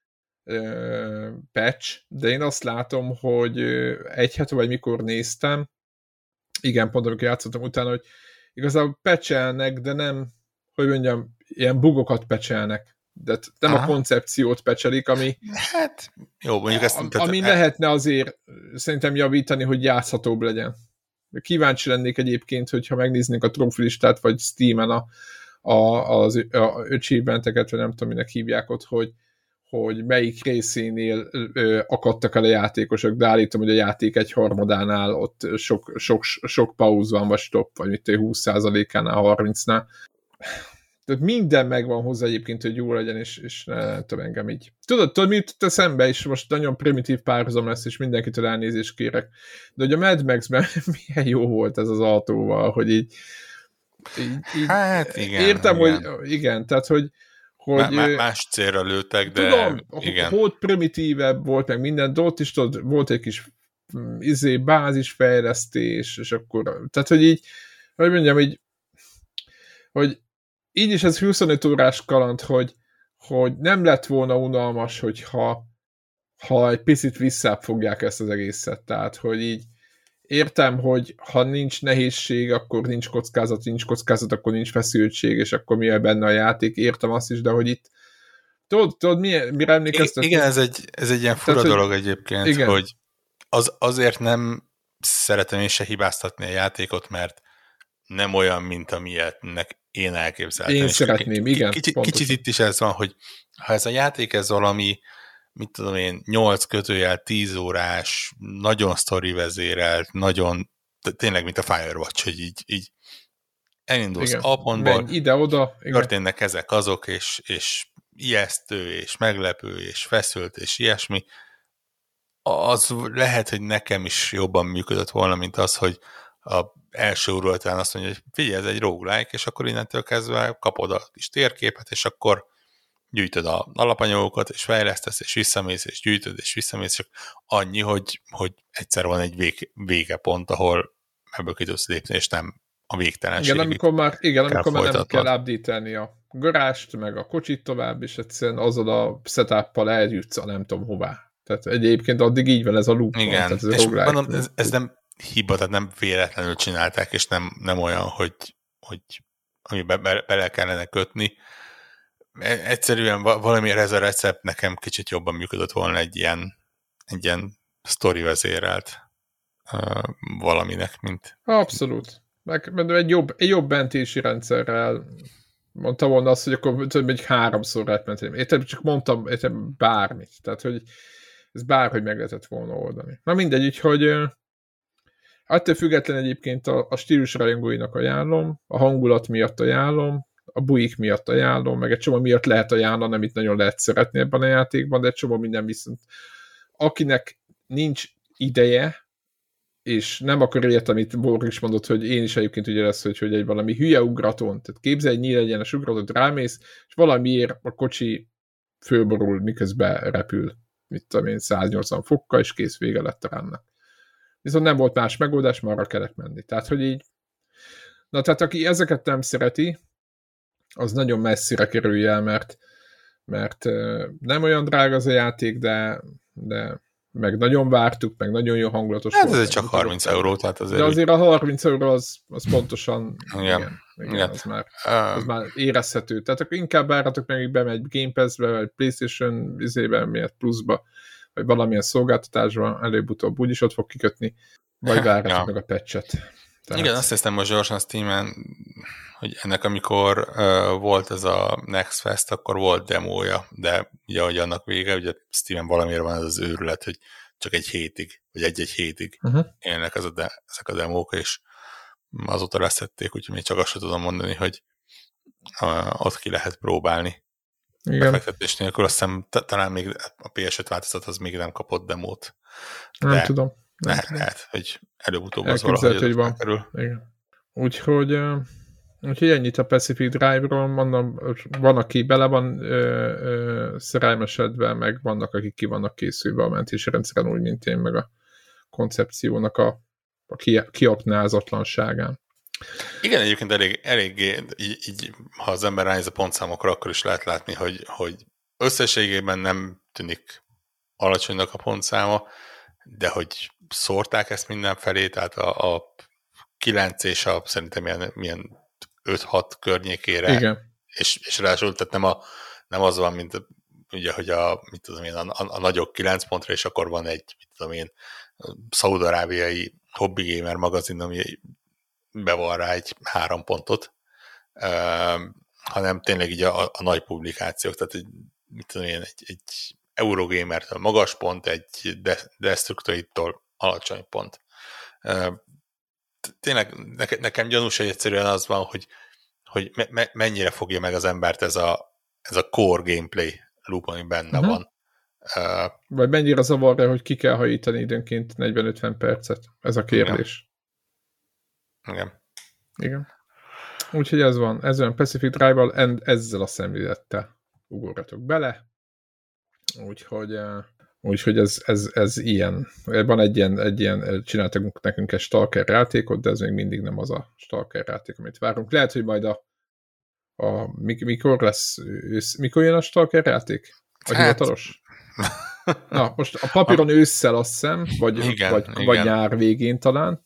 ö, patch, de én azt látom, hogy egy hete, vagy mikor néztem, igen, pont amikor játszottam utána, hogy igazából patchelnek, de nem, hogy mondjam, ilyen bugokat patchelnek. De nem aha. a koncepciót patchelik, ami hát, jó, mondjuk ezt... A, ami tehát, lehetne azért szerintem javítani, hogy játszhatóbb legyen. Kíváncsi lennék egyébként, hogyha megnéznénk a trófilistát, vagy Steam-en a, a, az achievement-eket, vagy nem tudom, minek hívják ott, hogy, hogy melyik részénél ö, akadtak el a játékosok, de állítom, hogy a játék egy harmadánál ott sok, sok, sok pauz van, vagy stop, vagy mit húsz százalékánál, harmincnál. Tehát minden megvan hozzá egyébként, hogy jó legyen, és, és ne, nem tudom, engem így. Tudod, tudod, mit te szembe is, most nagyon primitív párhuzam lesz, és mindenkitől elnézést kérek. De hogy a Mad Max-ben milyen jó volt ez az autóval, hogy így, így, így hát igen. értem, igen. hogy igen, tehát, hogy hogy Má, más célra lőttek, de tudom, igen. Volt primitívebb, volt meg minden, de ott is tudod, volt egy kis izé, bázisfejlesztés, és akkor, tehát, hogy így, hogy mondjam, így, hogy így is ez huszonöt órás kaland, hogy, hogy nem lett volna unalmas, hogyha ha egy picit visszább fogják ezt az egészet. Tehát, hogy így értem, hogy ha nincs nehézség, akkor nincs kockázat, nincs kockázat, akkor nincs feszültség, és akkor mi benne a játék. Értem azt is, de hogy itt tudod, tudod mi, mire emlékeztet? Igen, ez egy, ez egy ilyen fura Tehát, dolog egyébként, igen. hogy az, azért nem szeretem én se hibáztatni a játékot, mert nem olyan, mint amilyetnek én elképzeltem. Én szeretném, k- igen. Kicsit, kicsit itt is ez van, hogy ha ez a játék ez valami, mit tudom én, nyolc kötőjel, tíz órás, nagyon sztori vezérelt, nagyon, tényleg, mint a Firewatch, hogy így, így elindulsz igen. A pontból, ide-oda, történnek ezek azok, és, és ijesztő, és meglepő, és feszült, és ilyesmi, az lehet, hogy nekem is jobban működött volna, mint az, hogy a első óra után azt mondja, hogy figyelj, ez egy roguelike, és akkor innentől kezdve kapod a kis térképet, és akkor gyűjtöd az alapanyagokat, és fejlesztesz, és visszamész, és gyűjtöd, és visszamész, csak annyi, hogy, hogy egyszer van egy vég, végepont, ahol ebből ki tudsz lépni, és nem a végtelenség. Igen, amikor már, igen, amikor már nem kell update-elni a garást, meg a kocsit tovább, és egyszerűen azon a setup-pal eljutsz a nem tudom hová. Tehát egyébként addig így van ez a loop. Igen, van, és mondom, ez, ez nem hiba, tehát nem véletlenül csinálták, és nem, nem olyan, hogy, hogy amiben be, bele kellene kötni. Egyszerűen valamiért ez a recept nekem kicsit jobban működött volna egy ilyen, egy ilyen sztori vezérelt uh, valaminek, mint... Abszolút. Meg egy jobb, egy jobb mentési rendszerrel mondtam volna azt, hogy akkor több egy háromszor lehet menteni. Értem, csak mondtam értem, bármit. Tehát, hogy ez bárhogy meg lehetett volna oldani. Na mindegy, úgyhogy attól független egyébként a, a stílus rajongóinak ajánlom, a hangulat miatt ajánlom, a buik miatt ajánlom, meg egy csomó miatt lehet ajánlani, amit nagyon lehet szeretni ebben a játékban, de egy csomó minden viszont akinek nincs ideje, és nem akar ilyet, amit Borg is mondott, hogy én is egyébként ugye lesz, hogy, hogy egy valami hülye ugraton, tehát képzelj egy nyílegyenes ugratot, rámész, és valamiért a kocsi fölborul, miközben repül, mit tudom én, száznyolcvan fokkal, és kész, vége lett a ránnak. Viszont nem volt más megoldás, már arra kellett menni. Tehát, hogy így, na tehát aki ezeket nem szereti, az nagyon messzire kerülje el, mert, mert nem olyan drága az a játék, de, de meg nagyon vártuk, meg nagyon jó hangulatos hát volt. Ez csak harminc euró, tehát azért... De azért a harminc euró az, az pontosan, igen, igen, igen, igen. Az, már, az már érezhető. Tehát akkor inkább várhatok meg, hogy bemegy Game Pass-be, vagy PlayStation izében, miért pluszba, vagy valamilyen szolgáltatásban, előbb-utóbb úgyis ott fog kikötni, vagy várhatok ja. meg a patchet. Tehát... Igen, azt hiszem most gyorsan Steamen, hogy ennek amikor uh, volt ez a Next Fest, akkor volt demója, de ugye, hogy annak vége, ugye Steamen valamiért van ez az őrület, hogy csak egy hétig, vagy egy-egy hétig uh-huh. élnek ez a de, ezek a demók, és azóta leszették, úgyhogy még csak azt sem tudom mondani, hogy uh, ott ki lehet próbálni. Igen. Befektetés nélkül, azt hiszem talán még a pé es öt változat az még nem kapott demót. De nem tudom. Nem lehet, tudom. lehet, hogy előbb-utóbb az valahogy hogy van. Igen. Úgyhogy, uh, úgyhogy ennyit a Pacific Drive-ról, mondom, van, aki bele van ö, ö, szerelmesedve, meg vannak, akik ki vannak készülve a mentési rendszeren, úgy, mint én, meg a koncepciónak a, a ki, kiaknázatlanságán. Igen, egyébként elég, eléggé, így, így, ha az ember ránéz a pontszámokra, akkor is lehet látni, hogy, hogy összességében nem tűnik alacsonynak a pontszáma, de hogy szórták ezt mindenfelé, tehát a, a kilenc és a szerintem milyen, milyen öt-hat környékére, igen. És, és ráadásul, tehát nem, a, nem az van, mint ugye, hogy a, mit tudom én, a, a, a nagyok kilenc pontra, és akkor van egy, mit tudom én, szaúd-arábiai hobby gamer magazin, ami bevan rá egy három pontot, uh, hanem tényleg így a, a nagy publikációk, tehát egy, mit tudom én, egy, egy Eurogamertől magas pont, egy de- Destructoid-tól alacsony pont. Uh, tényleg nekem gyanús, hogy egyszerűen az van, hogy, hogy me- me- mennyire fogja meg az embert ez a, ez a core gameplay loop, ami benne uh-huh. van. Uh, Vagy mennyire zavarja, hogy ki kell hajítani időnként negyven-ötven percet? Ez a kérdés. Igen. Igen. Úgyhogy ez van. Ez olyan Pacific Drive-val, and ezzel a szemlélettel ugorjatok bele. Úgyhogy, úgyhogy ez, ez, ez ilyen. Van egy ilyen, egy ilyen, csináltak nekünk egy Stalker játékot, de ez még mindig nem az a Stalker játék, amit várunk. Lehet, hogy majd a, a mikor lesz, mikor jön a Stalker játék? A hát... hivatalos? Na, most a papíron ősszel azt hiszem, vagy, igen, vagy, igen. vagy nyár végén talán.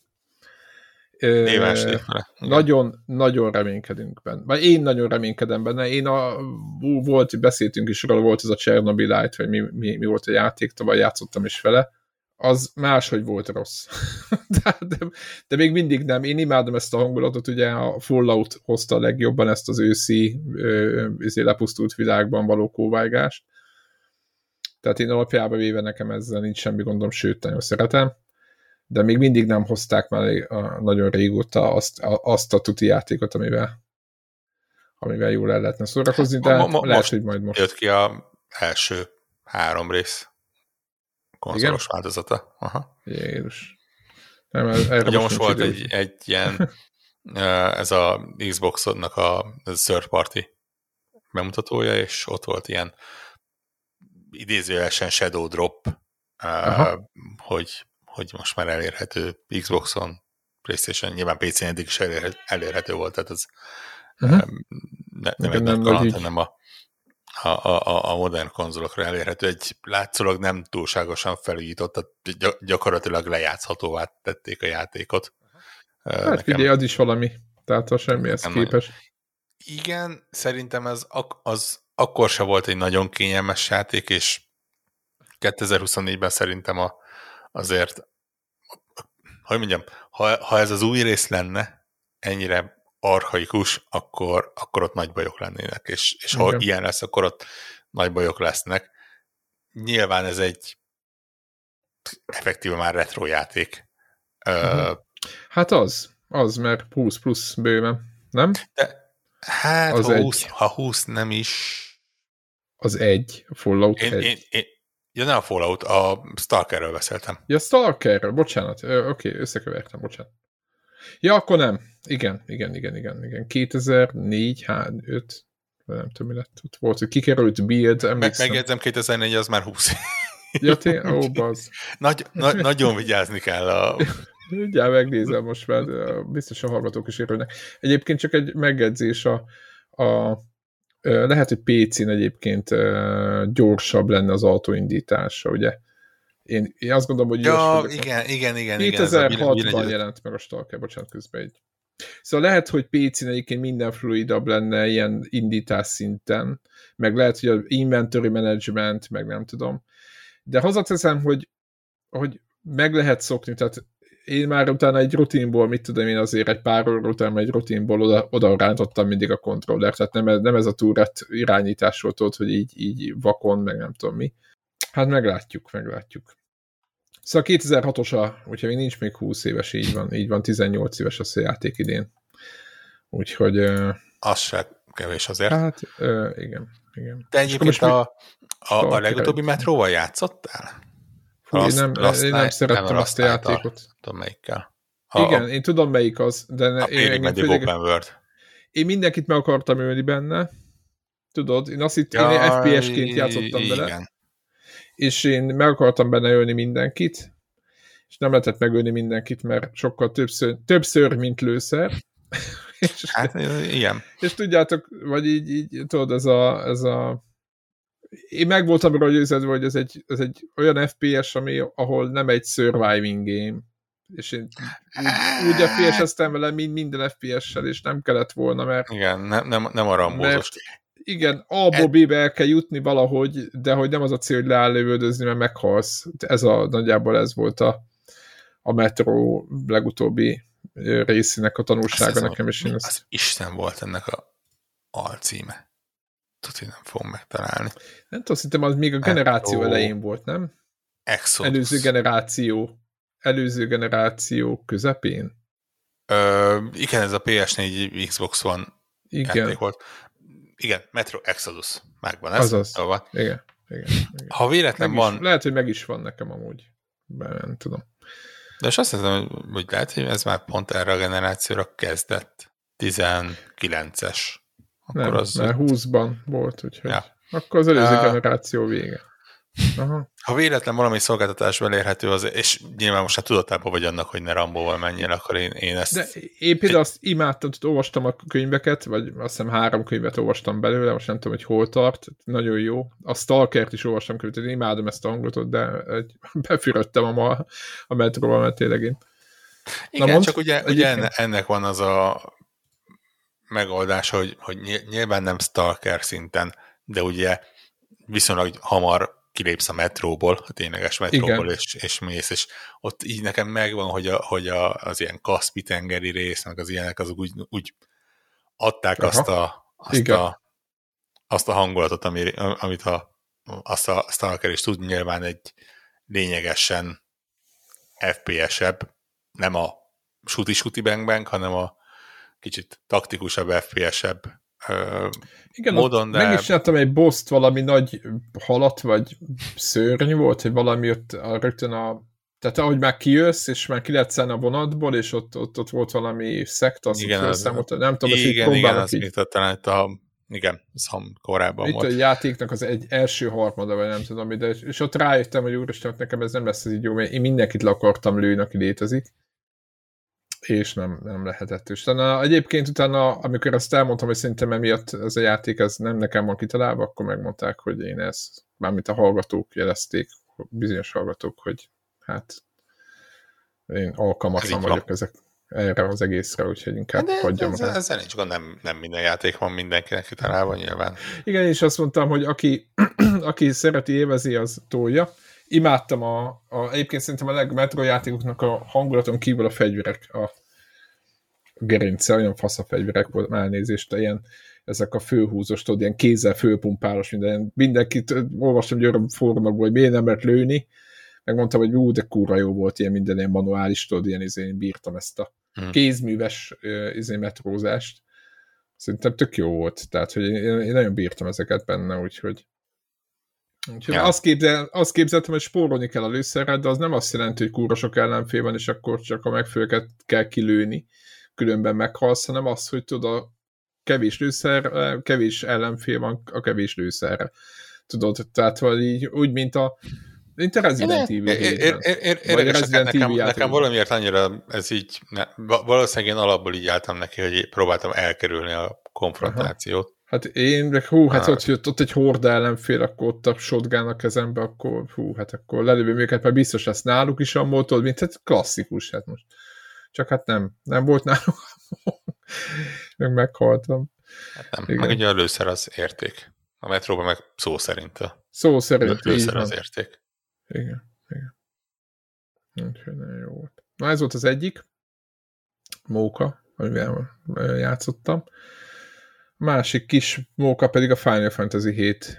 Éves nagyon, nagyon reménykedünk benne. Vagy én nagyon reménykedem benne. Én a, volt, beszéltünk is róla, volt ez a Chernobylite, vagy mi, mi, mi volt a játék, tavaly játszottam is vele. Az máshogy volt rossz. de, de, de még mindig nem. Én imádom ezt a hangulatot, ugye a Fallout hozta a legjobban ezt az őszi ezért lepusztult világban való kóvájgást. Tehát én alapjában véve nekem ezzel nincs semmi gondom, sőt, nagyon szeretem. De még mindig nem hozták már nagyon régóta azt, azt a tuti játékot, amivel, amivel jól el lehetne szórakozni, de ma, ma, lehet, most hogy majd most. Jött ki a első három rész konzolos igen? változata. Aha. Jézus. Nem, erre Ugye most, most volt egy, egy ilyen, ez a Xbox-nak a third party bemutatója, és ott volt ilyen idézőjelesen Shadow Drop, uh, hogy, hogy most már elérhető Xboxon, PlayStation, nyilván pé cén eddig is elérhető, elérhető volt, tehát ez uh-huh. um, ne, nem egy nagy kaland, hanem a, a, a, a modern konzolokra elérhető. Egy látszólag nem túlságosan felújított, tehát gyakorlatilag lejátszhatóvá tették a játékot. Hát nekem, figyelj, az is valami, tehát a semmihez képes. Nagy... Igen, szerintem ez az, az akkor se volt egy nagyon kényelmes játék, és kétezer-huszonnégyben szerintem a, azért, hogy mondjam, ha, ha ez az új rész lenne, ennyire archaikus, akkor, akkor ott nagy bajok lennének, és, és ha okay. ilyen lesz, akkor ott nagy bajok lesznek. Nyilván ez egy effektíve már retro játék. Uh-huh. Uh, hát az, az, mert húsz plusz bőven, nem? De, hát, az ha, húsz, ha húsz nem is... Az egy, a Fallout én, egy. Én, én, ja, nem a Fallout, a Stalkerről beszéltem. Ja, Stalkerről, bocsánat. Oké, okay, összekevertem, bocsánat. Ja, akkor nem. Igen, igen, igen, igen, igen. kétezer-négy, hát, öt, nem tudom, mi lett. Ott volt, hogy kikerült Build, emlékszem. Megjegyzem, kétezer-négy az már húsz. Ja, tény? Ó, bazd. Nagy, na, nagyon vigyázni kell a... Ugye, megnézem most már, biztos a hallgatók is érülnek. Egyébként csak egy megjegyzés a, a lehet, hogy pé cén egyébként gyorsabb lenne az autóindítása, ugye? Én, én azt gondolom, hogy... Ja, igen, igen, igen. kétezer-hatban jelent meg a Stalker, bocsánat, közben egy. Szóval lehet, hogy pé cén egyébként minden fluidabb lenne ilyen indítás szinten, meg lehet, hogy az inventory management, meg nem tudom. De hozzáteszem, hogy, hogy meg lehet szokni, tehát én már utána egy rutinból, mit tudom én, azért egy pár óra után egy rutinból oda, oda rántottam mindig a kontroller, tehát nem, nem ez a túrett irányítás volt ott, hogy így, így vakon, meg nem tudom mi. Hát meglátjuk, meglátjuk. Szóval kétezer-hatos a, úgyhogy még nincs még húsz éves, így van, így van, tizennyolc éves az a játék idén. Úgyhogy... Az se kevés azért. Hát, uh, igen, igen. De egyébként a, a, a legutóbbi metróval játszottál? Fú, én nem, én nem szerettem nem azt a játékot. Tudom melyikkel. A, Igen, én tudom melyik az, de... Ne, a félig meddig open world. Én mindenkit meg akartam ölni benne, tudod, én azt hittem, ja, én ef pé es-ként játszottam igen. bele, és én meg akartam benne ölni mindenkit, és nem lehetett megölni mindenkit, mert sokkal többször, többször mint lőszer. és, hát, igen. És tudjátok, vagy így, így tudod, ez a, ez a én meg voltam róla győződve, hogy ez egy, ez egy olyan ef pé es, ami, ahol nem egy surviving game. És én úgy, úgy ef pé es-eztem vele, mint minden ef pé es-sel, és nem kellett volna, mert... Igen, nem, nem, nem a rambózos. Igen, A-ból B-be el kell jutni valahogy, de hogy nem az a cél, hogy leáll lövöldözni, mert meghalsz. Ez a, nagyjából ez volt a, a Metro legutóbbi részének a tanulsága azt nekem. És én az ezt... Isten volt ennek a alcíme. Tudod, hogy nem fogom megtalálni. Nem tudom, szerintem az még a generáció Metro elején volt, nem? Exodus. Előző generáció. Előző generáció közepén? Ö, igen, ez a pé es négy Xbox One Igen. játék volt. Igen, Metro Exodus. Megvan ez. Azaz. Van. Igen. Igen. Igen. Ha véletlen meg van... Is, lehet, hogy meg is van nekem amúgy. Be, nem tudom. De most azt hiszem, hogy lehet, hogy ez már pont erre a generációra kezdett. tizenkilences. Akkor nem, az mert húszban volt, úgyhogy ja. akkor az előző uh, generáció vége. Aha. Ha véletlen valami szolgáltatás elérhető, az, és nyilván most hát tudatában vagy annak, hogy ne Rambóval menjél, akkor én, én ezt... De én például azt imádtam, hogy olvastam a könyveket, vagy azt hiszem három könyvet olvastam belőle, most nem tudom, hogy hol tart, nagyon jó. A Stalkert is olvastam könyvet, én imádom ezt a hangulatot, de befürödtem a, ma, a metróval, mert tényleg én... Igen, Na, csak ugye, ugye ennek van az a megoldás, hogy, hogy nyilván nem Stalker szinten, de ugye viszonylag hamar kilépsz a metróból, a tényleges metróból, és, és mész, és ott így nekem megvan, hogy, a, hogy a, az ilyen Kaszpi-tengeri rész, meg az ilyenek, azok úgy, úgy adták azt a, azt, a, azt a hangulatot, ami, amit a, azt a Stalker is tud, nyilván egy lényegesen ef pé es-ebb, nem a shooti-shooti bang-bang, hanem a kicsit taktikusabb, ef pé es-ebb igen, módon, de... meg is csináltam egy boss-t, valami nagy halat, vagy szörny volt, hogy valami ott a, rögtön a... Tehát ahogy már kijössz, és már ki lehet szállni a vonatból, és ott, ott, ott volt valami szekta, azt igen, az, nem tudom, ezt igen, igen, az így... mit talán itt a... Igen, ez korábban itt volt. Itt a játéknak az egy első harmada, vagy nem tudom, de és ott rájöttem, hogy úristen, nekem ez nem lesz az így jó, mert én mindenkit le akartam lőni, aki létezik. És nem, nem lehetett. És utána, egyébként utána, amikor azt elmondtam, hogy szerintem emiatt ez a játék ez nem nekem van kitalálva, akkor megmondták, hogy én ezt, mármint a hallgatók jelezték, bizonyos hallgatók, hogy hát én alkalmatlan vagyok ezek, erre az egészre, úgyhogy inkább de hagyjam ez, rá. Ezzel nincs gond, nem, nem minden játék van mindenkinek kitalálva nyilván. Igen, és azt mondtam, hogy aki, aki szereti, élvezi, az tolja. Imádtam a, a egyébként szerintem a legmetro játékoknak a hangulaton kívül a fegyverek, a gerince, olyan fasz a fegyverek volt, elnézést, ilyen, ezek a főhúzós, tudod, ilyen kézzel főpumpálos, minden, mindenkit olvastam győröm fórumokból, hogy miért nem lehet lőni, megmondtam, hogy ú, de kurva jó volt, ilyen minden ilyen manuális, tudod, ilyen izén bírtam ezt a hmm. kézműves izén metrózást. Szerintem tök jó volt, tehát, hogy én, én nagyon bírtam ezeket benne, úgyhogy Úgyhogy ja. azt, képzel, azt képzeltem, hogy spórolni kell a lőszerrel, de az nem azt jelenti, hogy kurva sok ellenfél van, és akkor csak a megfelelőket kell kilőni, különben meghalsz, hanem az, hogy tudod, a kevés lőszer, kevés ellenfél van a kevés lőszerre. Tudod, tehát hogy így, úgy, mint a mint a Resident Evil hétben. Nekem, nekem valamiért annyira ez így, ne, valószínűleg én alapból így álltam neki, hogy próbáltam elkerülni a konfrontációt. Aha. Hát én, hú, hát ott jött ott egy horda ellenfél, akkor ott a shotgun a kezembe, akkor hú, hát akkor lelövöm őket, mert biztos lesz náluk is a motor, mint hát klasszikus, hát most. Csak hát nem, nem volt náluk. Meg meghaltam. Hát nem, igen. Meg ugye a lőszer az érték. A metróban meg szó szerint a szó szerint lőszer az érték. Igen, igen. Úgyhogy nagyon jó volt. Na ez volt az egyik. Móka, amivel játszottam. A másik kis móka pedig a Final Fantasy hét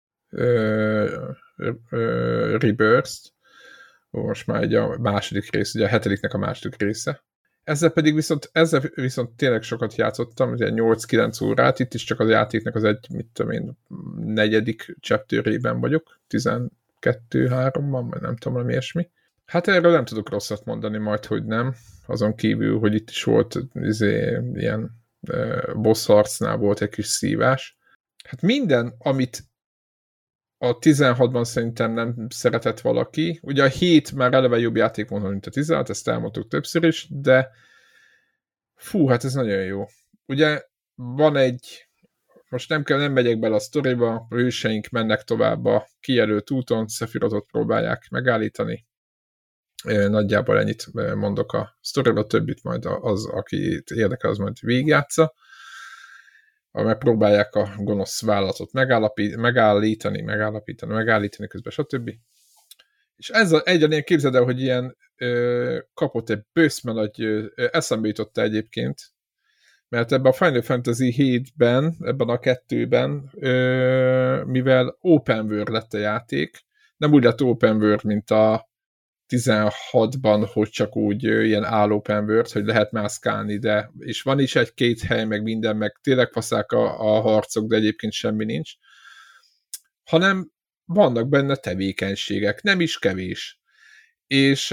uh, uh, Rebirth. Most már egy a második rész, ugye a hetediknek a második része. Ezzel pedig viszont, ezzel viszont tényleg sokat játszottam, ugye nyolc-kilenc órát, itt is csak az játéknak az egy, mit tudom én, negyedik chapterében vagyok, tizenkettő-háromban, vagy nem tudom, valami ilyesmi. Hát erről nem tudok rosszat mondani, majd, hogy nem. Azon kívül, hogy itt is volt izé, ilyen uh, boss harcnál volt egy kis szívás. Hát minden, amit a tizenhatban szerintem nem szeretett valaki. Ugye a hét már eleve jobb játék mondom, mint a tizenhat, ezt elmondtuk többször is, de fú, hát ez nagyon jó. Ugye van egy, most nem kell, nem megyek bele a sztoriba, a hőseink mennek tovább a kijelölt úton, Sephirothot próbálják megállítani. Nagyjából ennyit mondok a sztoriba, többit majd az, aki érdekel, az majd végigjátsza. Megpróbálják a gonosz vállalatot megállítani, megállapítani, megállítani közben, stb. És ez a, egyáltalán képzeld el, hogy ilyen ö, kapott egy bőszme nagy, ö, eszembe jutotta egyébként, mert ebben a Final Fantasy hétben, ebben a kettőben, ö, mivel open world lett a játék, nem úgy lett open world, mint a tizenhatban, hogy csak úgy ilyen all open world, hogy lehet mászkálni, de és van is egy-két hely, meg minden, meg tényleg faszák a, a harcok, de egyébként semmi nincs, hanem vannak benne tevékenységek, nem is kevés. És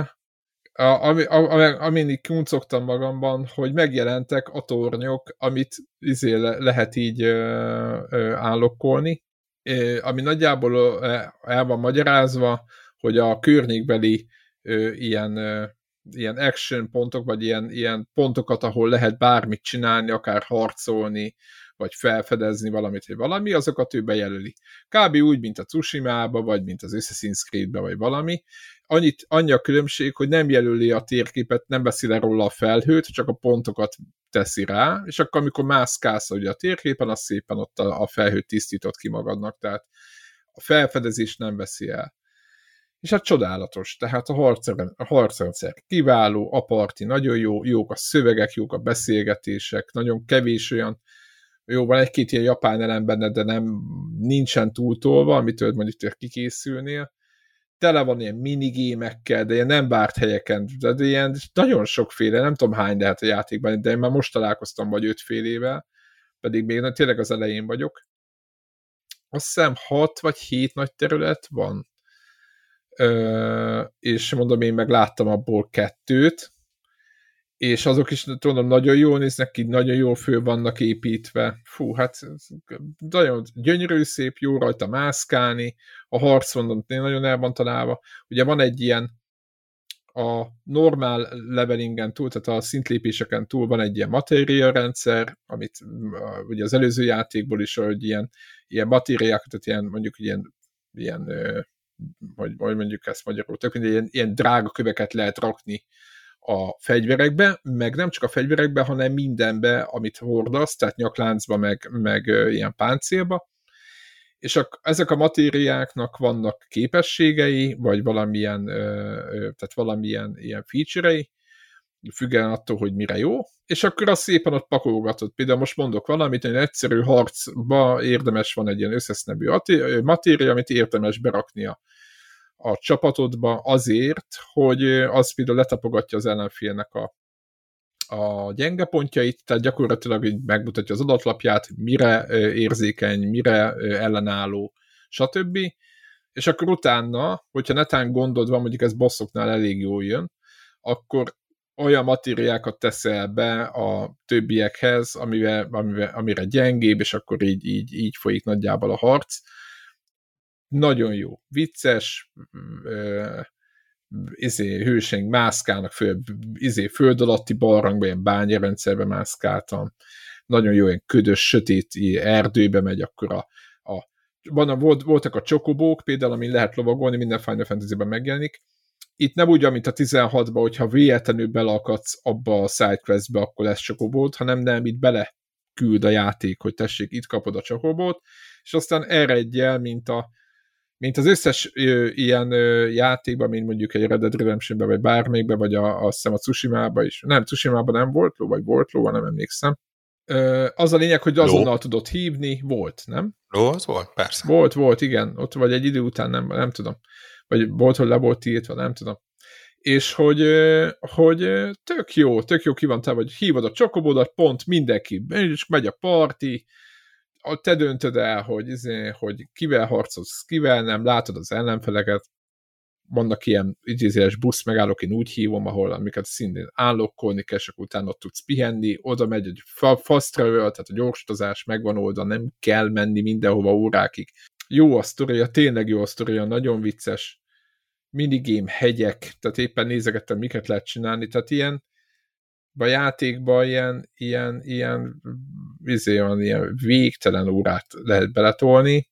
ami, amin így kuncogtam magamban, hogy megjelentek a tornyok, amit izé le, lehet így állokkolni, ami nagyjából el van magyarázva, hogy a környékbeli ö, ilyen, ö, ilyen action pontok, vagy ilyen, ilyen pontokat, ahol lehet bármit csinálni, akár harcolni, vagy felfedezni valamit, vagy valami, azokat ő bejelöli. Kb. Úgy, mint a Tsushima-ba, vagy mint az Assassin's Creed-be, vagy valami. Annyit, annyi a különbség, hogy nem jelöli a térképet, nem veszi le róla a felhőt, csak a pontokat teszi rá, és akkor amikor mászkálsz ugye a térképen, az szépen ott a, a felhőt tisztított ki magadnak, tehát a felfedezés nem veszi el. És hát csodálatos, tehát a, harcrendszer, a harcrendszer kiváló, a parti nagyon jó, jók a szövegek, jók a beszélgetések, nagyon kevés olyan, jó, van egy-két ilyen japán elem benne, de nem, nincsen túltolva, amitől mondjuk kikészülnél. Tele van ilyen minigémekkel, de ilyen nem várt helyeken, de ilyen nagyon sokféle, nem tudom hány lehet a játékban, de én már most találkoztam vagy ötfélével, pedig még tényleg az elején vagyok. Azt hiszem hat vagy hét nagy terület van, Ö, és mondom, én meg láttam abból kettőt, és azok is tudom, nagyon jól néznek ki, nagyon jól föl vannak építve. Fú, hát nagyon gyönyörű, szép, jó rajta mászkálni, a harc mondom, nagyon el van találva. Ugye van egy ilyen a normál levelingen túl, tehát a szintlépéseken túl van egy ilyen material rendszer, amit ugye az előző játékból is, hogy ilyen, ilyen matériákat, tehát ilyen mondjuk ilyen, ilyen hogy, hogy mondjuk ezt magyarul, tök mindegy, ilyen, ilyen drága köveket lehet rakni a fegyverekbe, meg nem csak a fegyverekbe, hanem mindenbe, amit hordasz, tehát nyakláncba, meg, meg ilyen páncélba, és a, ezek a matériáknak vannak képességei, vagy valamilyen, tehát valamilyen ilyen feature-ei, függően attól, hogy mire jó, és akkor azt szépen ott pakolgatod. Például most mondok valamit, egy egyszerű harcba érdemes van egy ilyen összesznevű matéria, amit érdemes berakni a, a csapatodba azért, hogy az például letapogatja az ellenfélnek a, a gyenge pontjait, tehát gyakorlatilag így megmutatja az adatlapját, mire érzékeny, mire ellenálló, stb. És akkor utána, hogyha netán gondod van, mondjuk ez bosszoknál elég jól jön, akkor olyan matériákat teszel be a többiekhez, amivel, amivel, amire gyengébb, és akkor így, így, így folyik nagyjából a harc. Nagyon jó. Vicces, ö, izé, hőseink mászkálnak föl, izé, föld alatti barlangba, ilyen bányarendszerbe mászkáltam. Nagyon jó, ilyen ködös, sötét erdőbe megy, akkor a, a van a, volt, voltak a csokobók, például, amin lehet lovagolni, minden Final Fantasy-ben megjelenik. Itt nem úgy, mint a tizenhatban, hogyha véletlenül belakadsz abba a sidequestbe, akkor lesz csokobót, hanem nem, itt bele küld a játék, hogy tessék, itt kapod a csokobót, és aztán eredjel, mint, a, mint az összes ö, ilyen ö, játékban, mint mondjuk egy Red Dead Redemptionben, vagy bármelyikben, vagy a, azt hiszem a Tsushima-ban is. Nem, Tsushima-ban nem volt ló, vagy volt ló, nem emlékszem. Ö, az a lényeg, hogy azonnal ló. Tudod hívni, volt, nem? Ló, az volt, persze. Volt, volt, igen. Ott vagy egy idő után, nem, nem tudom. Vagy volt, hogy le volt tiltva, nem tudom. És hogy, hogy tök jó, tök jó ki van te, vagy hívod a csokobódat, pont mindenki, és megy a parti, te döntöd el, hogy, hogy kivel harcolsz, kivel nem, látod az ellenfeleket, vannak ilyen idézéles busz megállók, én úgy hívom, ahol amiket szintén állokkolni kell, és utána ott tudsz pihenni, oda megy egy fast travel, tehát a gyorsutazás megvan oldva, nem kell menni mindenhova órákig. Jó a sztoria, tényleg jó a sztoria, nagyon vicces. Minigame, hegyek, tehát éppen nézegettem, miket lehet csinálni, tehát ilyen a játékban ilyen, ilyen, ilyen, izé, olyan, ilyen végtelen órát lehet beletolni,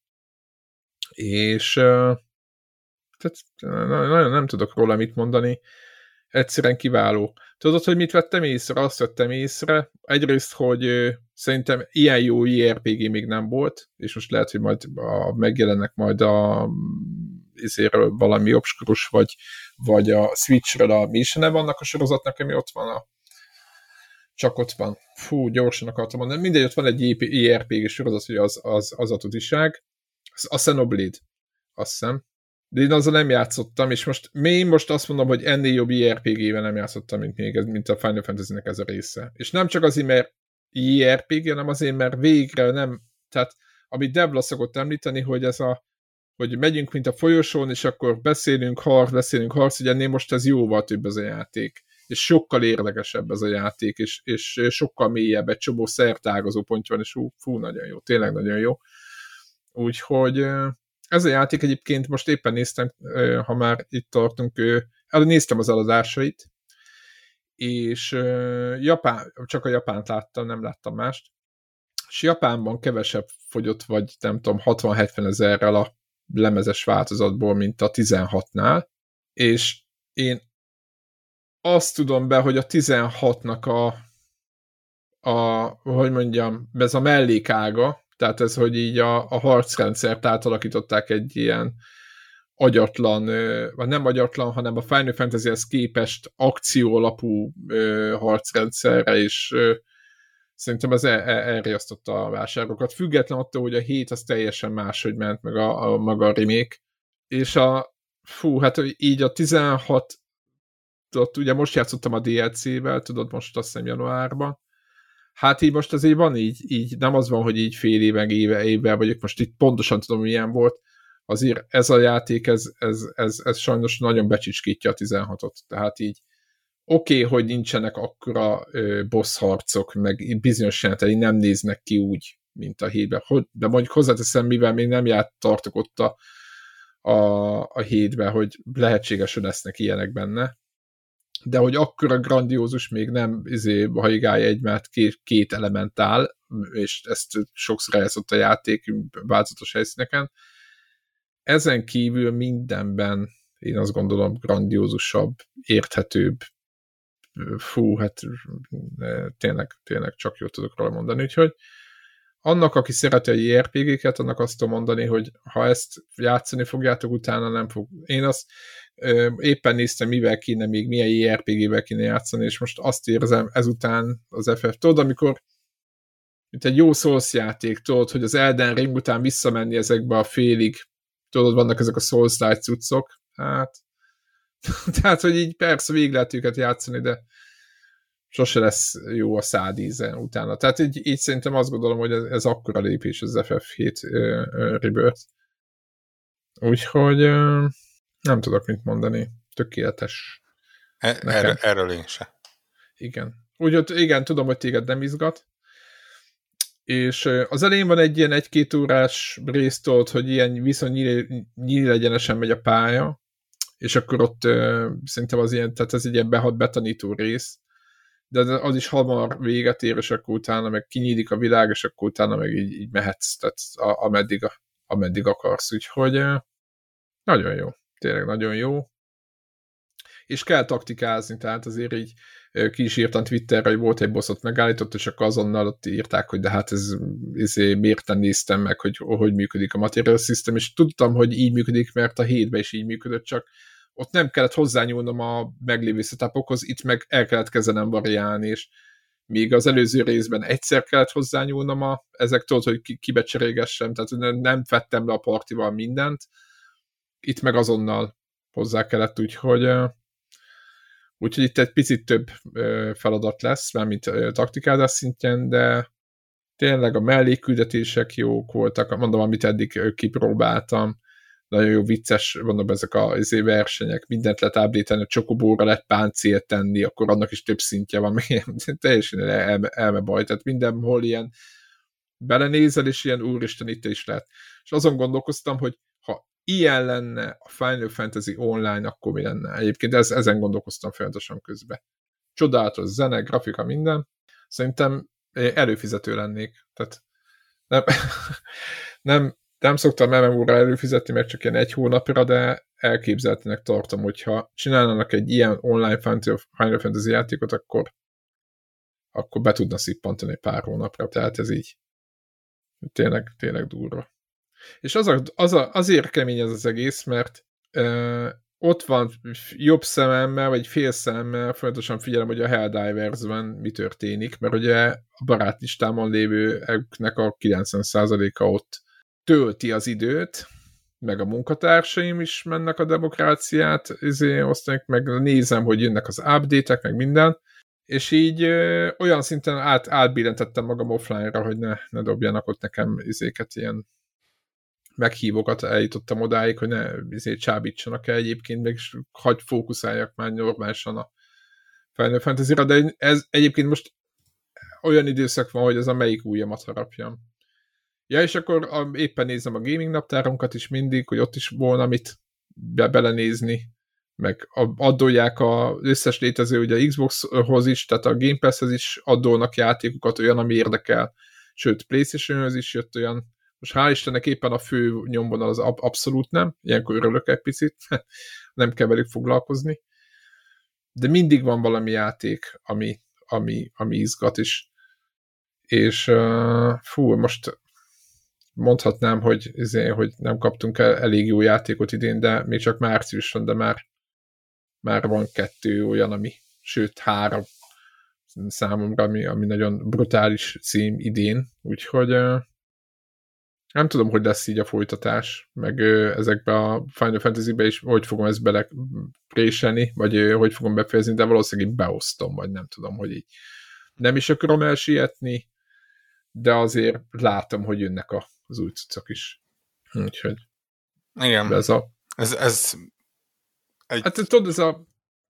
és tehát nagyon nem tudok róla mit mondani, egyszerűen kiváló. Tudod, hogy mit vettem észre? Azt vettem észre, egyrészt, hogy szerintem ilyen jó i er pé gé még nem volt, és most lehet, hogy majd a, megjelennek majd a izéről valami obskurus, vagy, vagy a Switchről a mi is ne vannak a sorozatnak, ami ott van a csak ott van. Fú, gyorsan akartam mondani. Mindegy, ott van egy i er pé gé sorozat, hogy az, az, az a tudiság. A Xenoblade, azt hiszem. de én azzal nem játszottam, és most én most azt mondom, hogy ennél jobb i er pé gé-vel nem játszottam, mint még ez, mint a Final Fantasy-nek ez a része. És nem csak azért, mert i er pé gé, hanem azért, mert végre nem, tehát amit Devla szokott említeni, hogy ez a, hogy megyünk, mint a folyosón, és akkor beszélünk, harc, beszélünk, harc, hogy ennél most ez jóval több ez a játék. És sokkal érdekesebb ez a játék, és, és sokkal mélyebb, egy csomó szertágazó pontja van, és fú, fú, nagyon jó, tényleg nagyon jó. Úgyhogy ez a játék egyébként most éppen néztem, ha már itt tartunk, néztem az eladásait, és Japán, csak a Japánt láttam, nem láttam mást, és Japánban kevesebb fogyott, vagy nem tudom, hatvan-hetven ezerrel a lemezes változatból, mint a tizenhatnál, és én azt tudom be, hogy a tizenhatnak a, a hogy mondjam, ez a mellékága, tehát ez, hogy így a, a harcrendszert átalakították egy ilyen agyatlan, vagy nem agyatlan, hanem a Final Fantasyhez képest akcióalapú harcrendszerre, és szerintem ez elriasztotta a vásárlókat. Független attól, hogy a hét az teljesen máshogy ment, meg a, a maga a remake. És a, fú, hát így a tizenhat, ott ugye most játszottam a dé el cé-vel, tudod, most azt hiszem januárban. Hát így most azért van így, így nem az van, hogy így fél éve, éve, évvel vagyok, most itt pontosan tudom, milyen volt. Azért ez a játék, ez, ez, ez, ez sajnos nagyon becsicskítja a tizenhatot. Tehát így oké, okay, hogy nincsenek akkora ö, boss harcok, meg bizonyos jelenetei nem néznek ki úgy, mint a hétben. De mondjuk hozzáteszem, mivel még nem járt tartok ott a, a, a hétben, hogy lehetséges, hogy lesznek ilyenek benne. De hogy akkora grandiózus még nem izé, hajgálja egymást két, két elementál, és ezt sokszor eljátszott a játék változatos helyszíneken. Ezen kívül mindenben én azt gondolom grandiózusabb, érthetőbb. Fú, hát tényleg, tényleg csak jót tudok róla mondani. Úgyhogy annak, aki szereti a i er pé géket, annak azt tudom mondani, hogy ha ezt játszani fogjátok, utána nem fog. Én azt ö, éppen néztem, mivel kéne még, milyen i er pé gével kéne játszani, és most azt érzem ezután az ef ef, tudod, amikor mint egy jó Souls játék, tudod, hogy az Elden Ring után visszamenni ezekbe a félig, tudod, vannak ezek a Souls-like cuccok, hát tehát, hogy így persze végig lehet őket játszani, de sose lesz jó a szádíze utána. Tehát így, így szerintem azt gondolom, hogy ez, ez akkora lépés az ef ef hét uh, uh, Rebirth. Úgyhogy uh, nem tudok mit mondani. Tökéletes. E- erről, erről én se. Igen. Úgyhogy igen, tudom, hogy téged nem izgat. És uh, az elején van egy ilyen egy-két órás részt, hogy ilyen viszont nyílegyenesen megy a pálya, és akkor ott uh, szerintem az ilyen, tehát ez egy ilyen behat betanító rész, de az is hamar véget ér, és akkor utána meg kinyílik a világ, és akkor utána meg így, így mehetsz, tehát a, ameddig, a, ameddig akarsz, úgyhogy uh, nagyon jó, tényleg nagyon jó. És kell taktikázni, tehát azért így uh, ki is írtam Twitterre, hogy volt egy bosszot megállított, és akkor azonnal ott írták, hogy de hát ez, ez miért nem néztem meg, hogy hogy működik a Material System, és tudtam, hogy így működik, mert a hétben is így működött, csak ott nem kellett hozzányúlnom a meglévő setupokhoz, itt meg el kellett kezdenem variálni, és még az előző részben egyszer kellett hozzányúlnom a, ezek tudod, hogy kibecserégessem, tehát nem fettem le a partival mindent, itt meg azonnal hozzá kellett, úgyhogy úgyhogy itt egy picit több feladat lesz, mármint taktikázás szintjén, de tényleg a mellékküldetések jók voltak, mondom, amit eddig kipróbáltam, nagyon jó vicces, mondom, ezek a versenyek, mindent lehet ábrítani, a csokobóra lehet páncélt tenni, akkor annak is több szintje van, teljesen elme, elme baj, tehát mindenhol ilyen belenézel, és ilyen úristen, itt is lehet. És azon gondolkoztam, hogy ha ilyen lenne a Final Fantasy Online, akkor mi lenne? Egyébként ez, ezen gondolkoztam folyamatosan közben. Csodálatos zene, grafika, minden. Szerintem előfizető lennék. Tehát nem, nem Nem szoktam em em ó-ra előfizetni, mert csak ilyen egy hónapra, de elképzelhetőnek tartom, hogyha csinálnának egy ilyen online Final Fantasy játékot, akkor, akkor be tudna szippantani egy pár hónapra, tehát ez így tényleg, tényleg durva. És az a, az a, azért kemény ez az egész, mert ö, ott van jobb szememmel, vagy fél szemmel folyamatosan figyelem, hogy a Helldivers-ben mi történik, mert ugye a barátlistámon lévőeknek a kilencven százaléka ott tölti az időt, meg a munkatársaim is mennek a demokráciát, izé, osztanak, meg nézem, hogy jönnek az update-ek, meg minden, és így ö, olyan szinten át, átbillentettem magam offline-ra, hogy ne, ne dobjanak ott nekem izéket, ilyen meghívókat eljutottam odáig, hogy ne izé, csábítsanak el egyébként, meg is hagy fókuszáljak már normálisan a Final Fantasy-ra, de ez egyébként most olyan időszak van, hogy ez a melyik ujjamat harapjam. Ja, és akkor a, éppen nézem a gaming naptárunkat is mindig, hogy ott is volna mit be, belenézni, meg addolják az összes létező, ugye a Xboxhoz is, tehát a Game Passhez is addolnak játékokat, olyan, ami érdekel. Sőt, PlayStationhoz is jött olyan, most hál' Istennek éppen a fő nyomvonal az ab- abszolút nem, ilyenkor örülök egy picit, nem kell velük foglalkozni. De mindig van valami játék, ami, ami, ami izgat is. És uh, fú, most mondhatnám, hogy, ezért, hogy nem kaptunk el elég jó játékot idén, de még csak március van, de már, már van kettő olyan, ami, sőt három számomra, ami, ami nagyon brutális cím idén, úgyhogy uh, nem tudom, hogy lesz így a folytatás, meg uh, ezekbe a Final Fantasy-be is, hogy fogom ezt belepréselni, vagy uh, hogy fogom befejezni, de valószínűleg beosztom, vagy nem tudom, hogy így nem is akarom elsietni, de azért látom, hogy jönnek a, az új cuccok is. Úgyhogy igen. Ez a... Ez, ez egy... Hát tudod, ez a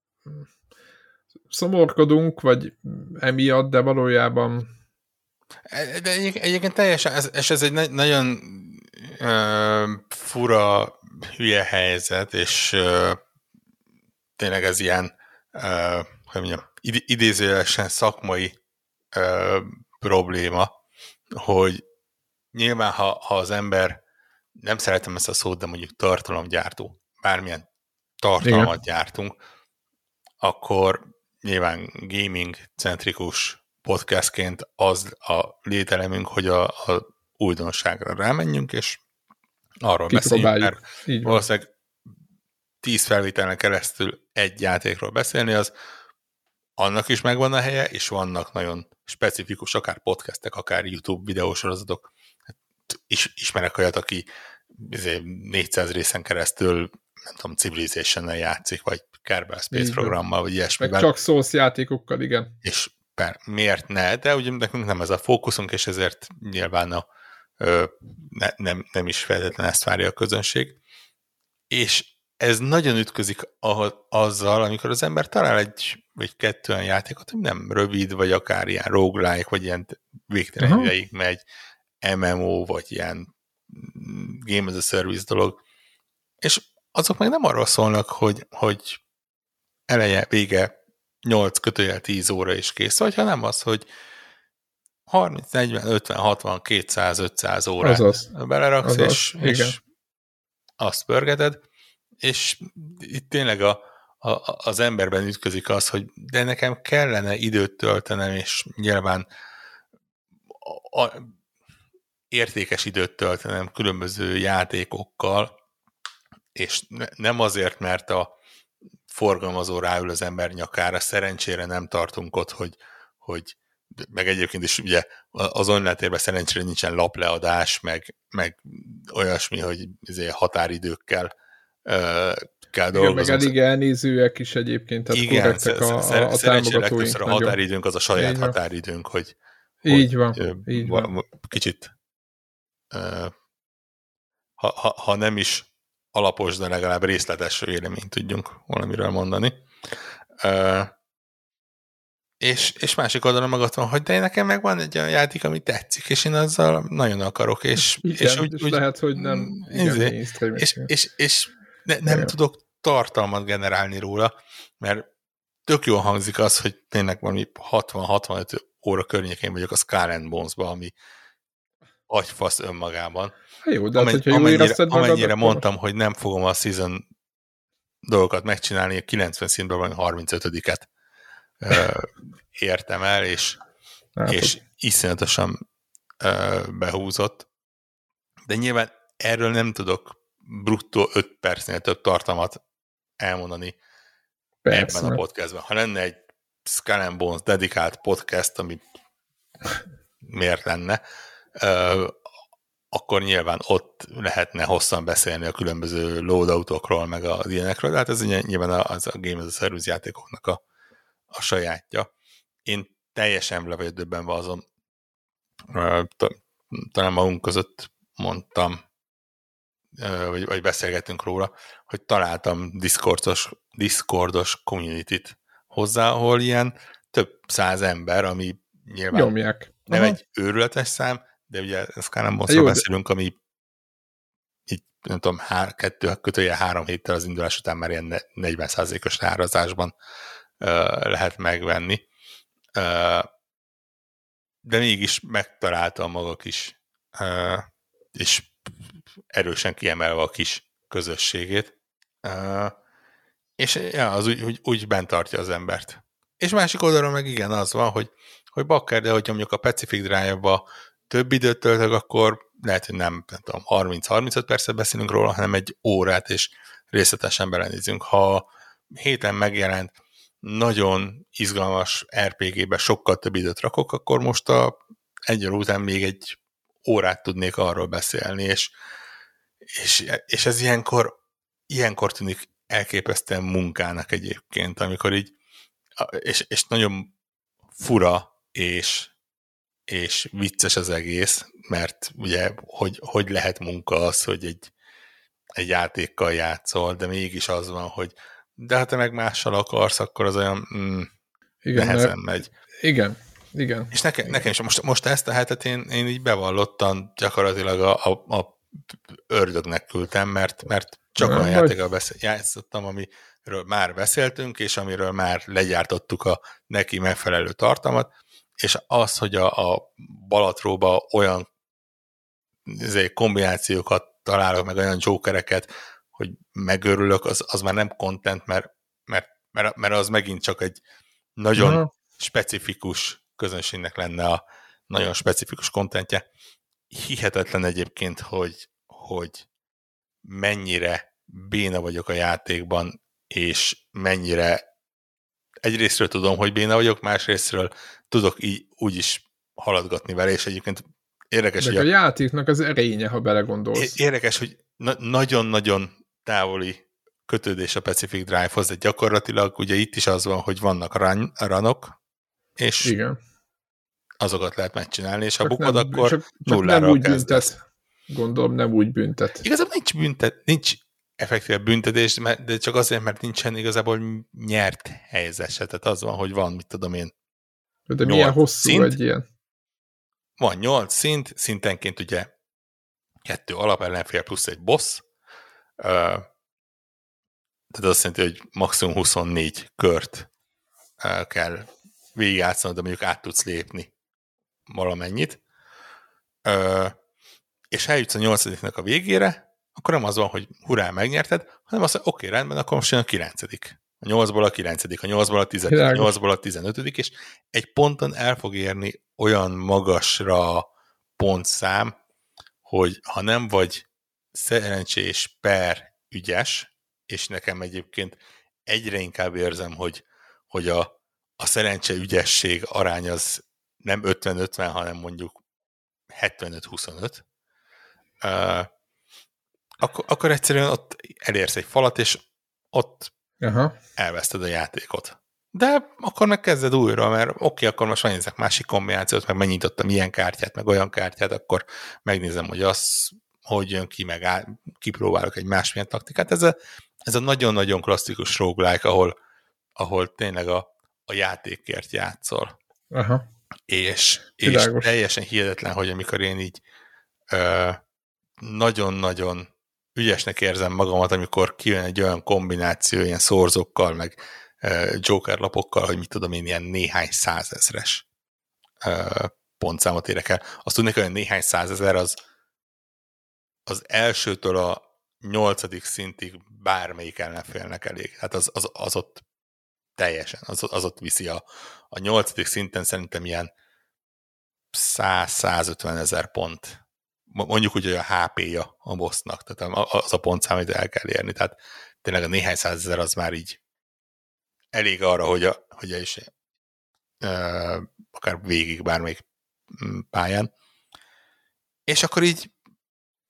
szomorkodunk, vagy emiatt, de valójában De egy, egyébként teljesen, ez, és ez egy na- nagyon uh, fura, hülye helyzet, és uh, tényleg ez ilyen uh, hogy mondjam, id- idézőjelesen szakmai uh, probléma, hogy nyilván, ha, ha az ember, nem szeretem ezt a szót, de mondjuk tartalomgyártó, bármilyen tartalmat Igen. gyártunk, akkor nyilván gaming-centrikus podcastként az a lételemünk, hogy a, a újdonságra rámenjünk, és arról beszéljünk, mert valószínűleg tíz felvételen keresztül egy játékról beszélni, az annak is megvan a helye, és vannak nagyon specifikus, akár podcastek, akár YouTube videósorozatok. Is, ismerek olyat, aki négyszáz részen keresztül, nem tudom, Civilization-nel játszik, vagy Kerbal Space programmal, vagy ilyesmivel. Meg csak Souls játékokkal, igen. És per, miért ne? De ugye nekünk nem ez a fókuszunk, és ezért nyilván a, ö, ne, nem, nem is feltétlenül ezt várja a közönség. És ez nagyon ütközik ahol, azzal, amikor az ember talál egy vagy kettő olyan játékot, hogy nem rövid, vagy akár ilyen roguelike, vagy ilyen végtelen uh-huh. ideig megy, em em o, vagy ilyen Game as a Service dolog. És azok meg nem arról szólnak, hogy, hogy eleje, vége nyolc kötőjel tíz óra is kész, vagy hanem az, hogy harminc, negyven, ötven, hatvan, kétszáz, ötszáz órát azaz. beleraksz, azaz. És, és azt pörgeted, és itt tényleg a, a, az emberben ütközik az, hogy de nekem kellene időt töltenem, és nyilván a, a, értékes időt töltenem különböző játékokkal, és ne, nem azért, mert a forgalmazó ráül az ember nyakára, szerencsére nem tartunk ott, hogy, hogy meg egyébként is ugye az online térben szerencsére nincsen lapleadás, meg, meg olyasmi, hogy határidőkkel uh, kell dolgozni. Igen, meg elég elnézőek is egyébként, tehát igen, korrektek a, a, a szerencsére legtöbbször a határidőnk az a saját határidőnk, hogy, így hogy van, így van. Kicsit uh, ha, ha, ha nem is alapos, de legalább részletes véleményt tudjunk valamiről mondani. Uh, és, és másik oldalon meg ott van, hogy de nekem meg van egy olyan játék, ami tetszik, és én azzal nagyon akarok, és, igen, és, úgy, és úgy, lehet, hogy nem igen, és, és, és, és ne, nem igen. tudok tartalmat generálni róla, mert tök jól hangzik az, hogy tényleg valami hatvan-hatvanöt óra környékén vagyok a Skull and Bones-ba, ami agyfasz önmagában. Ha jó, de Amen, hát, amennyire, amennyire mondtam, most... hogy nem fogom a season dolgokat megcsinálni, a kilencven színben valami harmincötödiket uh, értem el, és, és iszonyatosan uh, behúzott. De nyilván erről nem tudok bruttó öt percnél több tartalmat elmondani Persze. ebben a podcastben. Ha lenne egy Skull and Bones dedikált podcast, ami miért lenne, uh, akkor nyilván ott lehetne hosszan beszélni a különböző loadoutokról, meg az ilyenekről, de hát ez nyilván az a Game as a Service játékoknak a, a sajátja. Én teljesen le vagyok döbbenve azon, talán magunk között mondtam, vagy, vagy beszélgetünk róla, hogy találtam Discordos, Discordos community-t hozzá, ahol ilyen több száz ember, ami nyilván Nyomják. nem Aha. egy őrületes szám, de ugye ezt nem Monstról beszélünk, ami így, nem tudom, há, kettő kötője három héttel az indulás után már ilyen negyven százalékos árazásban uh, lehet megvenni. Uh, de mégis megtaláltam maga kis, uh, és erősen kiemelve a kis közösségét. Uh, és ja, az úgy, úgy, úgy bent tartja az embert. És másik oldalról meg igen, az van, hogy, hogy bakker, de hogy mondjuk a Pacific Drive-ba több időt töltök, akkor lehet, hogy nem, nem tudom, harminc-harmincöt percet beszélünk róla, hanem egy órát, és részletesen belenézünk. Ha héten megjelent nagyon izgalmas er pé gé-be sokkal több időt rakok, akkor most a egy óra után még egy órát tudnék arról beszélni, és, és, és ez ilyenkor, ilyenkor tűnik elképesztően munkának egyébként, amikor így, és, és nagyon fura, és és vicces az egész, mert ugye, hogy, hogy lehet munka az, hogy egy, egy játékkal játszol, de mégis az van, hogy de ha te meg mással akarsz, akkor az olyan mm, igen, nehezen mert, megy. Igen, igen. És nekem, igen. nekem is most, most ezt a hetet én, én így bevallottan gyakorlatilag a, a, a ördögnek küldtem, mert, mert csak olyan játékkal beszél, játszottam, amiről már beszéltünk, és amiről már legyártottuk a neki megfelelő tartalmat, és az, hogy a, a Balatróba olyan kombinációkat találok, meg olyan jokereket, hogy megörülök, az, az már nem content, mert, mert, mert, mert az megint csak egy nagyon Aha. specifikus közönségnek lenne a nagyon specifikus contentje. Hihetetlen egyébként, hogy, hogy mennyire béna vagyok a játékban, és mennyire egyrésztről tudom, hogy béna vagyok, másrésztről tudok így úgy is haladgatni vele, és egyébként érdekes, de hogy a, a játéknak az erénye, ha belegondolsz. Érdekes, hogy na- nagyon-nagyon távoli kötődés a Pacific Drive-hoz, de gyakorlatilag ugye itt is az van, hogy vannak run, runok, és igen. azokat lehet megcsinálni, és csak ha bukod, nem, akkor csak, csak nullára nem úgy kezdesz. Büntet. Gondolom, nem úgy büntet. Igazából nincs büntet, nincs effektíve büntetés, de csak azért, mert nincsen igazából nyert helyzet. Tehát az van, hogy van, mit tudom én, de milyen hosszú szint, egy ilyen? Van nyolc szint, szintenként ugye kettő alapellenfél plusz egy boss, uh, tehát azt jelenti, hogy maximum huszonnégy kört uh, kell végigjátszanod, de mondjuk át tudsz lépni valamennyit, uh, és eljutsz a nyolcadiknak a végére, akkor nem az van, hogy hurrá, megnyerted, hanem azt mondja, oké, okay, rendben, akkor most jön a kilencedik. A nyolcból a kilencedik, a nyolcból a tizedik, a nyolcból a tizenötödik, és egy ponton el fog érni olyan magasra pontszám, hogy ha nem vagy szerencsés per ügyes, és nekem egyébként egyre inkább érzem, hogy, hogy a, a szerencse ügyesség arány az nem ötven ötven, hanem mondjuk hetvenöt huszonöt, uh, akkor, akkor egyszerűen ott elérsz egy falat, és ott Aha. elveszted a játékot. De akkor megkezded újra, mert oké, okay, akkor most megnézek másik kombinációt, meg megnyitottam ilyen kártyát, meg olyan kártyát, akkor megnézem, hogy az hogy jön ki, meg áll, kipróbálok egy másmilyen taktikát. Ez a, ez a nagyon-nagyon klasszikus roguelike, ahol, ahol tényleg a, a játékért játszol. Aha. És, és teljesen hihetetlen, hogy amikor én így ö, nagyon-nagyon ügyesnek érzem magamat, amikor kijön egy olyan kombináció, ilyen szorzókkal, meg uh, Joker lapokkal, hogy mit tudom én, ilyen néhány százezres uh, pontszámot érek el. Azt tudnék, hogy néhány százezer az az elsőtől a nyolcadik szintig bármelyik ellenfélnek elég. Hát az, az, az ott teljesen, az, az ott viszi a, a nyolcadik szinten szerintem ilyen száz-százötven ezer pont. Mondjuk úgy, hogy a há pé-ja a bossnak, tehát az a pontszám, amit el kell érni. Tehát tényleg a néhány százezer az már így elég arra, hogy a, hogy a is uh, akár végig bármelyik pályán. És akkor így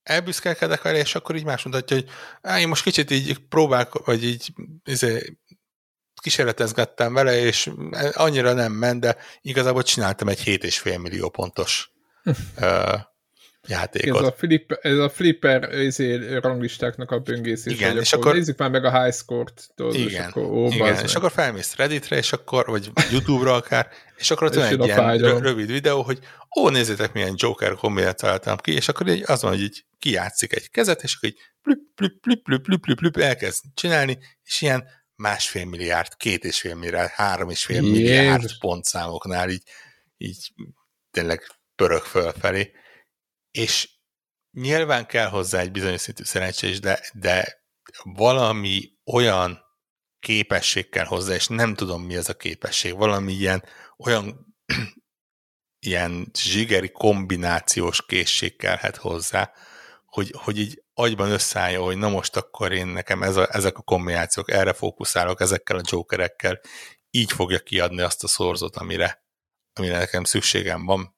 elbüszkelkedek vele, és akkor így más mutatja, hogy á, én most kicsit így próbálok, vagy így izé, kísérletezgettem vele, és annyira nem ment, de igazából csináltam egy hét és fél millió pontos uh, játékot. Ez a, flip, ez a flipper ezért ranglistáknak a böngészés. Igen, és akkor, akkor nézzük már meg a high score-t. Igen, és akkor, ó, igen. és akkor felmész Redditre, és akkor, vagy YouTube-ra akár, és akkor ott És van egy ilyen fájdalom. rövid videó, hogy ó, nézzétek, milyen Joker kombinát találtam ki, és akkor így az van, hogy így kijátszik egy kezet, és akkor így plüp, plüp, plüp, plüp, plüp, plüp, plüp, elkezd csinálni, és ilyen másfél milliárd, két és fél milliárd, három és fél milliárd pontszámoknál így, így tényleg pörög fölfelé. És nyilván kell hozzá egy bizonyos szintű szerencsés, de, de valami olyan képesség kell hozzá, és nem tudom, mi ez a képesség. Valami ilyen, olyan ilyen zsigeri kombinációs készség kellhet hozzá, hogy, hogy így agyban összeállja, hogy na most akkor én nekem ez a, ezek a kombinációk, erre fókuszálok, ezekkel a jokerekkel, így fogja kiadni azt a szorzót, amire, amire nekem szükségem van.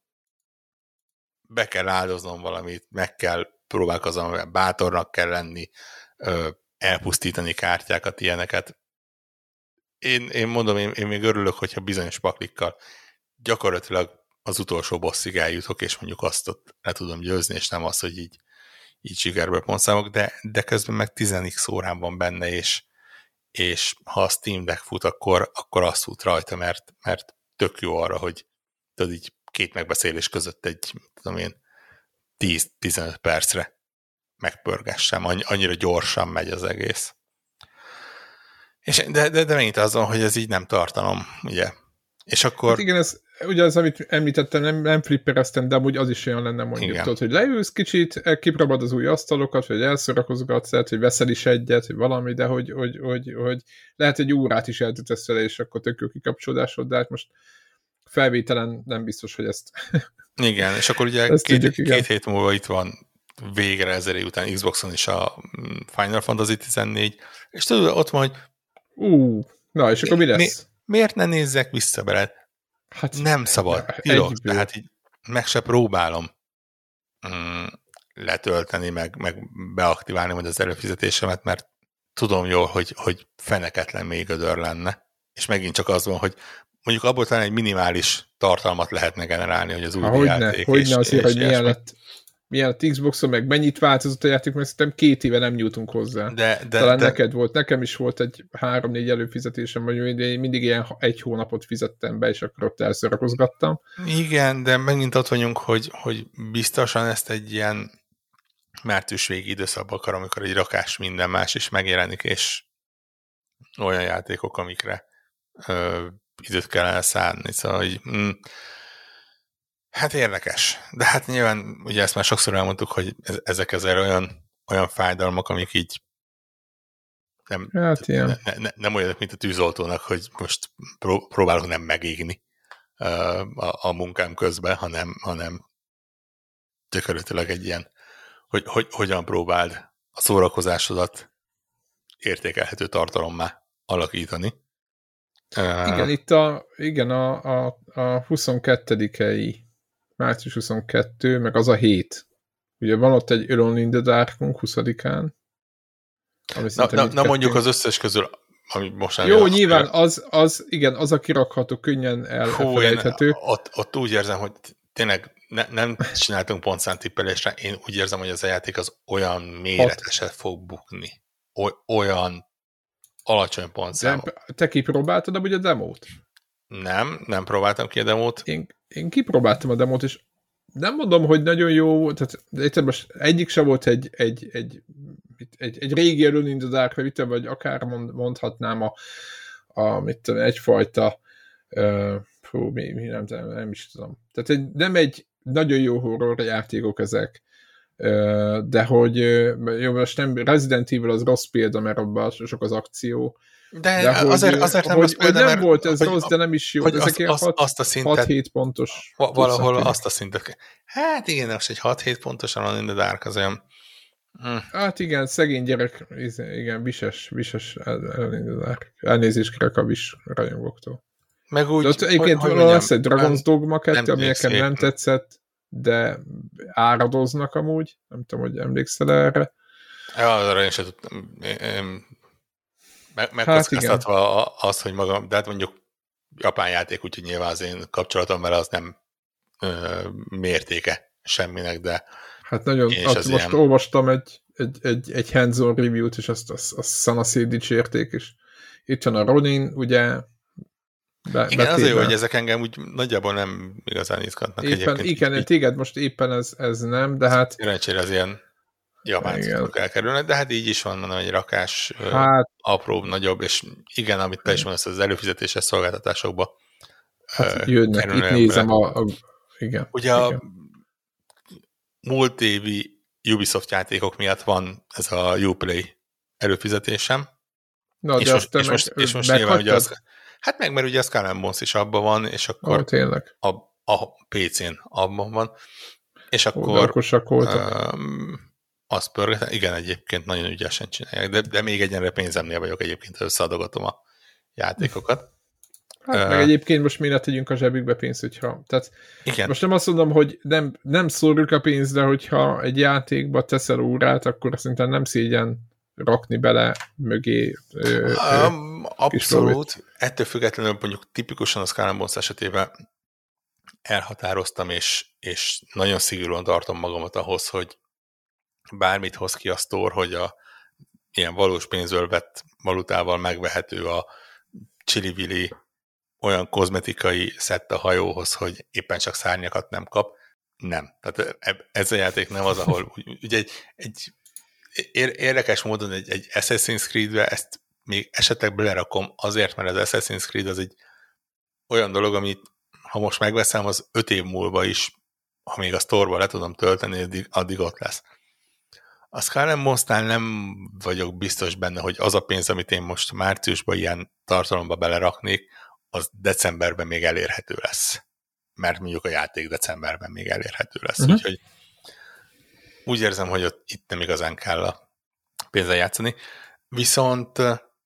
Be kell áldoznom valamit, meg kell próbálkoznom, bátornak kell lenni, elpusztítani kártyákat, ilyeneket. Én, én mondom, én, én még örülök, hogyha bizonyos paklikkal gyakorlatilag az utolsó bosszig eljutok, és mondjuk azt ott le tudom győzni, és nem az, hogy így, így sikerbe pontszámok, de, de közben meg tíz x órán van benne, és, és ha a Steam Deck fut, akkor, akkor azt fut rajta, mert, mert tök jó arra, hogy tudod, így két megbeszélés között egy, tudom én, tíz-tizenöt percre megpörgessem, annyira gyorsan megy az egész. És de, de, de megint az van, hogy ez így nem tartalom, ugye? És akkor... Hát igen, ez ugye az, amit említettem, nem, nem flippereztem, de amúgy az is olyan lenne mondjuk, tudod, hogy leülsz kicsit, kipróbálod az új asztalokat, vagy elszorakozgatsz, lehet, hogy veszel is egyet, vagy valami, de hogy, hogy, hogy, hogy lehet egy órát is eltöltesz vele, és akkor tök jó kikapcsolódásod, de hát most felvételen nem biztos, hogy ezt... Igen, és akkor ugye két, tudjuk, két hét múlva itt van végre ezer év után Xboxon is a Final Fantasy tizennégy, és tudod, ott van, hogy Ú, na, és akkor mi lesz? Mi, miért ne nézzek vissza beled? Hát nem szabad, tilos, tehát így meg se próbálom mm, letölteni, meg, meg beaktiválni majd az előfizetésemet, mert tudom jól, hogy, hogy feneketlen még ödör lenne, és megint csak az van, hogy mondjuk abból talán egy minimális tartalmat lehetne generálni, hogy az új Há, játék. Hogyne, hogyne azért, hogy milyen lett, milyen lett Xboxon, meg mennyit változott a játék, mert szerintem két éve nem nyújtunk hozzá. De, de, talán de, neked volt, nekem is volt egy három-négy előfizetésem, vagy én mindig ilyen egy hónapot fizettem be, és akkor ott elszorakozgattam. Igen, de megint ott vagyunk, hogy, hogy biztosan ezt egy ilyen március végi időszakban akar, amikor egy rakás minden más is megjelenik, és olyan játékok, amikre ö, időt kellene szánni. Szóval, hogy mm, hát érdekes. De hát nyilván, ugye ezt már sokszor elmondtuk, hogy ezek ezzel olyan, olyan fájdalmak, amik így nem, hát ne, ne, nem olyanok, mint a tűzoltónak, hogy most pró, próbálok nem megégni uh, a, a munkám közben, hanem, hanem gyakorlatilag egy ilyen, hogy, hogy hogyan próbáld a szórakozásodat értékelhető tartalommá alakítani. Uh, igen, itt a, igen, a, a, a huszonkettedikei március huszonkettő, meg az a hét. Ugye van ott egy Alone in the Darkunk huszadikán. Na, na, na mondjuk az összes közül, ami most jó, nyilván az, az, igen, az a kirakható, könnyen elfelejthető. Ott, ott úgy érzem, hogy tényleg ne, nem csináltunk pontszámtippelésre, én úgy érzem, hogy az a játék az olyan méreteset fog bukni. Oly, olyan alacsony pontszámok. Te kipróbáltad amúgy a demót? Nem, nem próbáltam ki a demót. Én, én kipróbáltam a demót, és nem mondom, hogy nagyon jó volt, tehát most egyik sem volt egy, egy, egy, egy, egy régi Alone in the Dark, vagy akár mond, mondhatnám a, a mit tudom, egyfajta uh, fú, mi, mi nem, nem is tudom. Tehát egy, nem egy nagyon jó horror játékok ezek, uh, de hogy uh, jó, most nem, Resident Evil az rossz példa, mert abban sok az akció. De, de hogy, azért, azért nem hogy, rossz példa, hogy nem mert, volt ez hogy, rossz, de nem is jó. Hogy azt, azt, azt a szintet, hat-hét pontos. Valahol azt a szintet. Hát igen, most egy hat-hét pontosan Alone in the Dark az olyan... Hm. Hát igen, szegény gyerek, igen, vises, vises Alone in the Dark. Elnézést kérek a vis rajongóktól. Meg úgy, de ott egyébként van lesz egy Dragon's Dogma kettő, ami nekem nem tetszett. de áradoznak amúgy, nem tudom, hogy emlékszel erre. Ja, arra én sem tudtam. Meg, megkockáztatva hát az, hogy magam, de hát mondjuk japán játék, úgyhogy nyilván az én kapcsolatom vele az nem ö, mértéke semminek, de hát nagyon, hát most ilyen... olvastam egy, egy, egy, egy hands-on review-t, és azt, azt, azt szanaszét dicsérték, és itt van a Ronin, ugye Be, igen, azért jó, hogy ezek engem úgy nagyjából nem igazán izgatnak éppen, egyébként. Igen, így, téged most éppen ez, ez nem, de hát... Szerencsére az ilyen japán cuccok elkerülnek, de hát így is van, mondom, egy rakás, hát, apróbb, nagyobb, és igen, amit te is mondasz, az előfizetéses szolgáltatásokba hát jönnek, itt nézem a, a... Igen. Ugye igen. a múlt évi Ubisoft játékok miatt van ez a Uplay előfizetésem, Na, és, most, és, most, és most nyilván ugye az... Hát meg, mert ugye a Skull and Bones is abban van, és akkor oh, a, a pé cén abban van, és akkor um, azt pörgetem, igen, egyébként nagyon ügyesen csinálják, de, de még egyenre pénzemnél vagyok egyébként, összeadogatom a játékokat. Hát uh, meg egyébként most miért tegyünk a zsebükbe pénzt, hogyha... Tehát igen. Most nem azt mondom, hogy nem, nem szórjuk a pénzt, de hogyha egy játékba teszel órát, akkor szerintem nem szégyen rakni bele mögé. Ö, um, abszolút. Ettől függetlenül mondjuk tipikusan a Skull and Bones esetében elhatároztam, és, és nagyon szigorúan tartom magamat ahhoz, hogy bármit hoz ki a sztor, hogy a ilyen valós pénzből vett valutával megvehető a csili-vili olyan kozmetikai szett a hajóhoz, hogy éppen csak szárnyakat nem kap. Nem. Tehát ez a játék nem az, ahol ugye egy, egy érdekes módon egy, egy Assassin's Creed-be ezt még esetleg belerakom azért, mert az Assassin's Creed az egy olyan dolog, amit ha most megveszem, az öt év múlva is, ha még a sztorba le tudom tölteni, addig, addig ott lesz. A Skull and Bones-nál nem vagyok biztos benne, hogy az a pénz, amit én most márciusban ilyen tartalomba beleraknék, az decemberben még elérhető lesz. Mert mondjuk a játék decemberben még elérhető lesz. Uh-huh. Úgyhogy úgy érzem, hogy ott itt nem igazán kell a pénzzel játszani. Viszont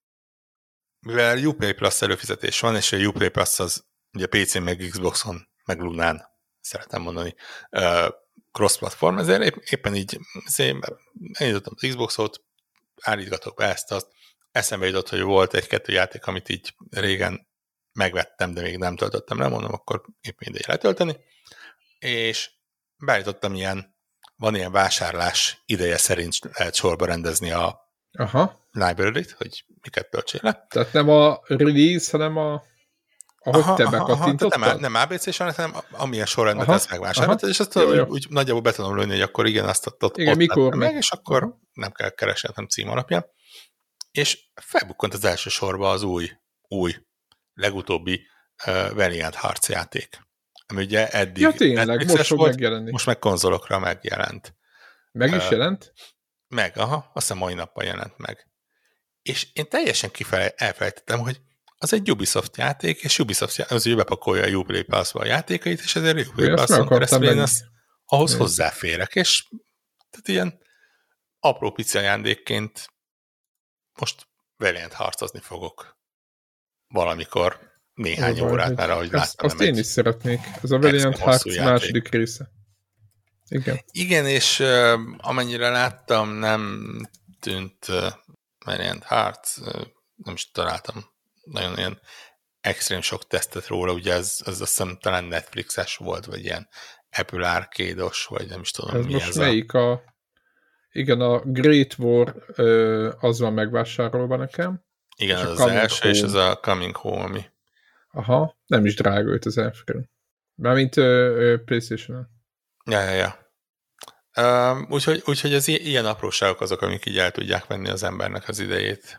mivel Uplay Plus előfizetés van, és a Uplay Plus az ugye pé cén, meg Xboxon, meg Lunán, szeretem mondani, cross-platform, ezért épp, éppen így elindítottam az Xboxot, állítgatok be ezt, azt eszembe jutott, hogy volt egy-kettő játék, amit így régen megvettem, de még nem töltöttem le, mondom, akkor épp mindegy letölteni, és beállítottam ilyen, van ilyen vásárlás ideje szerint lehet sorba rendezni a Aha. library-t, hogy miket töltsél le. Tehát nem a release, hanem a ahogy aha, te bekattintottad? Nem, nem á bé cé-sen, hanem amilyen sorrendben ezt megvásároltad, és azt jó, jó. Úgy nagyjából be tudom lőni, hogy akkor igen, azt ott, ott, igen, ott mikor meg, és akkor aha. nem kell keresni, nem cím alapján. És felbukkant az első sorba az új, új, legutóbbi uh, Valiant Hearts játék. Ami ugye eddig ja, tényleg, most fog volt, megjelenni. Most meg konzolokra megjelent. Meg is uh, jelent? Meg, aha, azt hiszem mai nappal jelent meg. És én teljesen kifele, elfelejtettem, hogy az egy Ubisoft játék, és Ubisoft az ő bepakolja a Uplay Plus-ba a játékait, és ezért Uplay Plus-on keresztül én azt, ahhoz hozzáférek, és tehát ilyen apró pici ajándékként most Valiant harcozni fogok valamikor néhány Ó, órát, mert ahogy láttam. Azt én egy, is szeretnék. Ez a Valiant Hearts második része. Igen. Igen, és uh, amennyire láttam, nem tűnt uh, Valiant Hearts, uh, nem is találtam nagyon ilyen extrém sok tesztet róla, ugye ez, ez azt hiszem talán Netflixes volt, vagy ilyen Apple Arcade-os, vagy nem is tudom ez mi most ez melyik a... a... Igen, a Great War ö, az van megvásárolva nekem. Igen, az az első, home. És ez a Coming Home, ami... Aha, nem is drága ötezer-forint. Mármint ö, ö, PlayStation-on. Ja, ja, ja. Um, úgyhogy, úgyhogy az i- ilyen apróságok azok, amik így el tudják venni az embernek az idejét.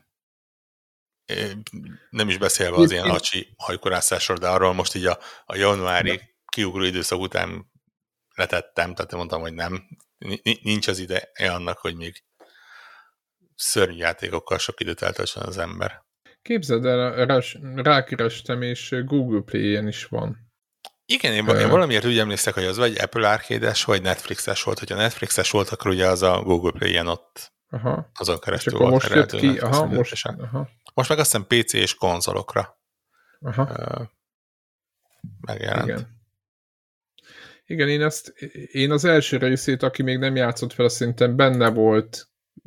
É, nem is beszélve az ilyen lacsi hajkorászásról, de arról most így a, a januári kiugró időszak után letettem, tehát mondtam, hogy nem, nincs az ideje annak, hogy még szörnyű játékokkal sok időt eltöltsön az ember. Képzeld el, rá, rákerestem, és Google Play-en is van. Igen, én, én valamiért úgy emlékszek, hogy az vagy Apple Arcade-es, vagy Netflixes volt. Hogyha Netflixes volt, akkor ugye az a Google Play-en ott aha. azon keresztül volt. Most jött ki, aha, most, aha. most meg azt hiszem pé cé és konzolokra aha. Uh, megjelent. Igen. Igen, én ezt, én az első részét, aki még nem játszott fel, szerintem benne volt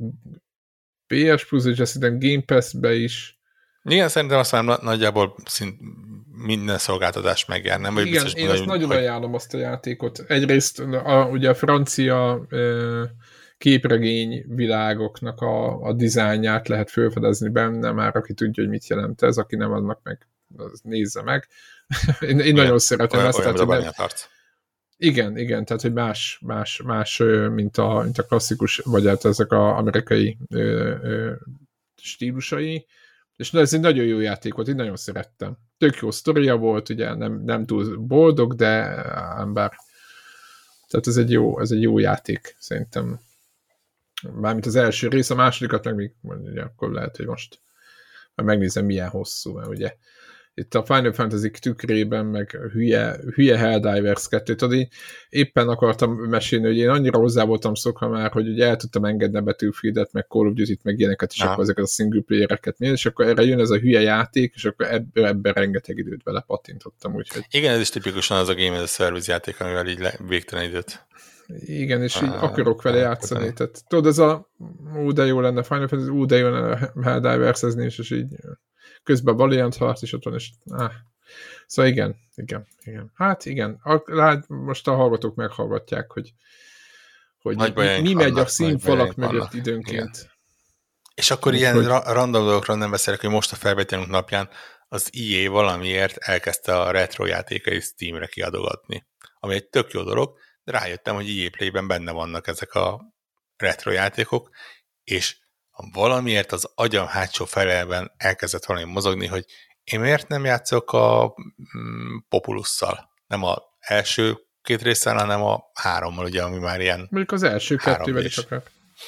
pé es Plus, és szerintem Game Pass-be is. Igen, szerintem azt már nagyjából szint minden szolgáltatás megjár, nem? Vagy igen, biztos, én azt hogy, nagyon hogy... ajánlom azt a játékot. Egyrészt a, ugye a francia ö, képregény világoknak a, a dizájnját lehet felfedezni benne, már aki tudja, hogy mit jelent ez, aki nem adnak meg, az nézze meg. én én igen, nagyon szeretem olyan, ezt. Olyan, tehát, nem, tarts. Igen, igen, tehát hogy más, más, más mint, a, mint a klasszikus, vagy hát ezek az amerikai ö, ö, stílusai, és ez egy nagyon jó játék volt, én nagyon szerettem. Tök jó sztoria volt, ugye nem, nem túl boldog, de bár tehát ez egy jó, ez egy jó játék, szerintem. Mármint az első rész, a másodikat meg még, ugye, akkor lehet, hogy most majd megnézem, milyen hosszú, mert ugye itt a Final Fantasy tükrében, meg hülye, hülye Helldivers kettő, tudod, én éppen akartam mesélni, hogy én annyira hozzá voltam szokva már, hogy ugye el tudtam engedni a Battlefieldet, meg Call of Duty-t, meg ilyeneket, és Aha. akkor ezeket a single player-eket nézni, és akkor erre jön ez a hülye játék, és akkor ebben ebbe rengeteg időt vele patintottam. Úgyhogy... Igen, ez is tipikusan az a Game as a Service játék, amivel így le, végtelen időt. Igen, és így akarok vele játszani. Tehát, tudod, ez a ú, de jó lenne Final Fantasy, ú, de jó lenne Helldivers-ezni, és így közben a Valiant harc is ott van, és áh. Szóval igen, igen, igen. Hát igen, hát most a hallgatók meghallgatják, hogy, hogy mi, mi megy a színfalak mögött vannak. Időnként. Igen. És akkor úgy, ilyen hogy... random dolgokról nem beszélek, hogy most a felvételünk napján az í á valamiért elkezdte a retro játékai Steamre kiadogatni, ami egy tök jó dolog, de rájöttem, hogy í á Play-ben benne vannak ezek a retro játékok, és valamiért az agyam hátsó felében elkezdett valami mozogni, hogy én miért nem játszok a mm, Populusszal? Nem az első két résszel, hanem a hárommal, ugye, ami már ilyen... Mondjuk az első kettővel is akár.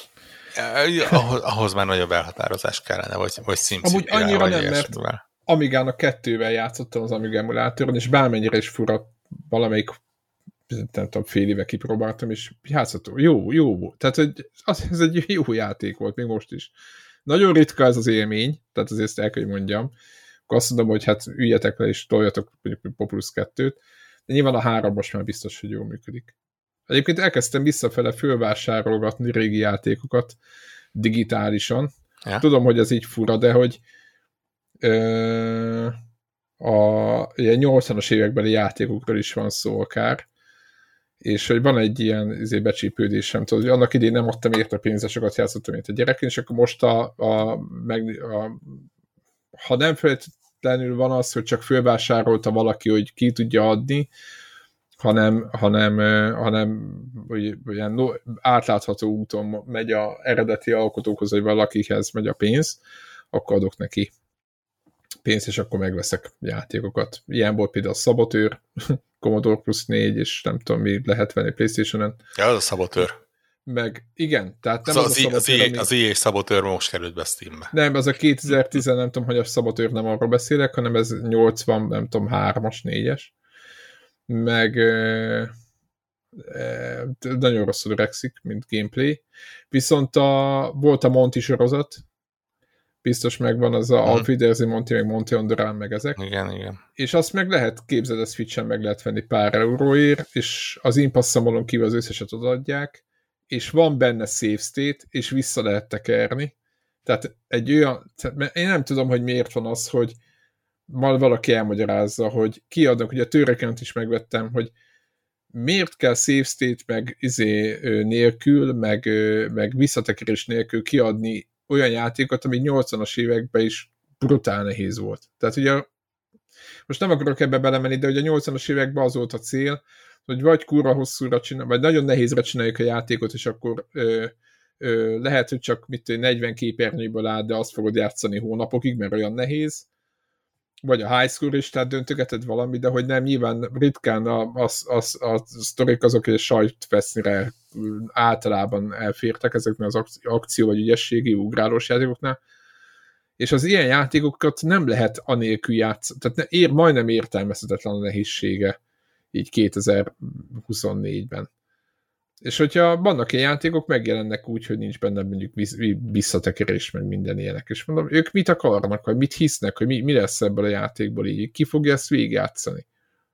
Ahhoz, ahhoz már nagyobb elhatározás kellene, vagy, vagy SimCity. Amúgy annyira nem, mert Amigán a kettővel játszottam az Amiga emulátoron, és bármennyire is fura, valamelyik nem tudom, fél éve kipróbáltam, és játszható. Jó, jó. Tehát az, ez egy jó játék volt, még most is. Nagyon ritka ez az élmény, tehát azért ezt el kell, hogy mondjam. Akkor azt mondom, hogy hát üljetek le, és toljatok mondjuk Populus kettőt, de nyilván a három most már biztos, hogy jól működik. Egyébként elkezdtem visszafele fölvásárolgatni régi játékokat digitálisan. Ja. Tudom, hogy ez így fura, de hogy ö, a ilyen nyolcvanas évekbeli játékokról is van szó akár, és hogy van egy ilyen izé, becsípődésem, tudod, hogy annak idén nem adtam érte pénzre, sokat játszottam, mint a gyerekén, és akkor most a, a, meg, a ha nem feltétlenül van az, hogy csak fölvásárolta valaki, hogy ki tudja adni, hanem, hanem, hanem hogy ilyen no, átlátható úton megy a eredeti alkotókhoz, vagy valakihez megy a pénz, akkor adok neki pénzt, és akkor megveszek játékokat. Ilyen volt például a Szabotőr, Commodore Plus négy, és nem tudom, mi lehet venni PlayStation-en. Ja, az a Szabotőr. Meg igen, tehát nem az, az, az, a Szabotőr, az, ami... az í á Szabotőr most került be Steambe. Nem, az a kétezer-tíz, nem tudom, hogy a Szabotőr, nem arról beszélek, hanem ez nyolcvan, nem tudom, hármas, négyes. Meg e, e, nagyon rosszul öregszik, mint gameplay. Viszont a, volt a Monty sorozat, biztos megvan az a mm. Auf Wiedersehen Monty, meg Monty on the Run, meg ezek. Igen, igen. És azt meg lehet, képzeld, a Switchen meg lehet venni pár euróért, és az Impass-számolón kívül az összeset odaadják, és van benne save state, és vissza lehet tekerni. Tehát egy olyan, tehát én nem tudom, hogy miért van az, hogy majd valaki elmagyarázza, hogy kiadnak, ugye a Törekent is megvettem, hogy miért kell save state meg izé nélkül, meg, meg visszatekerés nélkül kiadni olyan játékot, ami nyolcvanas években is brutál nehéz volt. Tehát ugye most nem akarok ebbe belemenni, de ugye a nyolcvanas években az volt a cél, hogy vagy kurva hosszúra csinál, vagy nagyon nehézre csináljuk a játékot, és akkor ö, ö, lehet, hogy csak mit negyven képernyőből áll, de azt fogod játszani hónapokig, mert olyan nehéz. Vagy a high school is, tehát döntögeted valami, de hogy nem, nyilván ritkán a, a, a, a sztorik azok, hogy a sajtfesznire általában elfértek ezeknél az akció vagy ügyességi ugrálós játékoknál, és az ilyen játékokat nem lehet anélkül játszani, tehát ér, majdnem értelmezhetetlen a nehézsége így kétezer-huszonnégyben. És hogyha vannak ilyen játékok, megjelennek úgy, hogy nincs benne mondjuk visszatekerés, meg minden ilyenek. És mondom, ők mit akarnak, vagy mit hisznek, hogy mi, mi lesz ebből a játékból így, ki fogja ezt végigjátszani.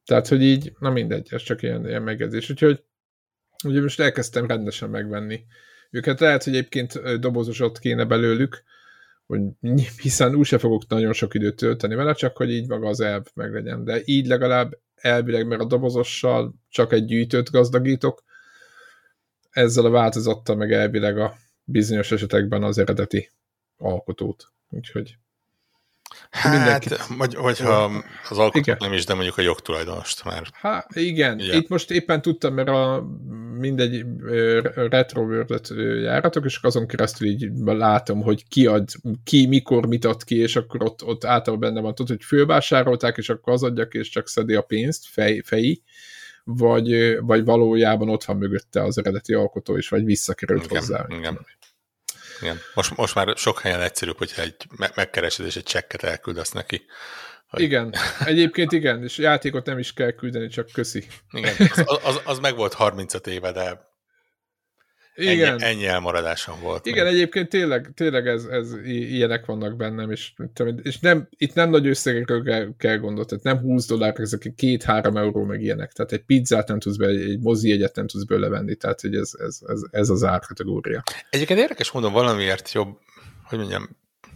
Tehát, hogy így, na mindegy, ez csak ilyen, ilyen megjegyzés. Úgyhogy ugye most elkezdtem rendesen megvenni őket. Lehet, hogy egyébként dobozosat kéne belőlük, hogy hiszen úgyse fogok nagyon sok időt tölteni vele, csak hogy így maga az elv meglegyen. De így legalább elvileg, mert a dobozossal csak egy gyűjtőt gazdagítok, ezzel a változattal meg elvileg a bizonyos esetekben az eredeti alkotót. Úgyhogy hát, mindenkit... vagy, vagy ha az alkotót igen. nem is, de mondjuk a jogtulajdonost már. Hát igen, igen, itt most éppen tudtam, mert a mindegy Retro World-et járatok, és azon keresztül így látom, hogy ki ad, ki, mikor, mit ad ki, és akkor ott, ott általában benne van, tudod, hogy fölvásárolták, és akkor az adjak, és csak szedi a pénzt, fej, feji, vagy, vagy valójában ott van mögötte az eredeti alkotó is, vagy visszakerült igen, hozzá. Igen. Igen. Most, most már sok helyen egyszerűbb, hogyha egy megkeresed és egy csekket elküldesz neki. Hogy... Igen, egyébként igen, és játékot nem is kell küldeni, csak köszi. Igen, az, az, az meg volt harmincöt éve, de ennyi, ennyi elmaradásom volt. Igen, még. Egyébként tényleg, tényleg ez, ez, ilyenek vannak bennem, és, és nem, itt nem nagy összegekről kell, kell gondolni, tehát nem húsz dollár, ezek két-három euró meg ilyenek, tehát egy pizzát nem tudsz be, egy mozi jegyet nem tudsz bőle venni, tehát hogy ez, ez, ez, ez az árkategória. Egyébként érdekes módon valamiért jobb, hogy mondjam,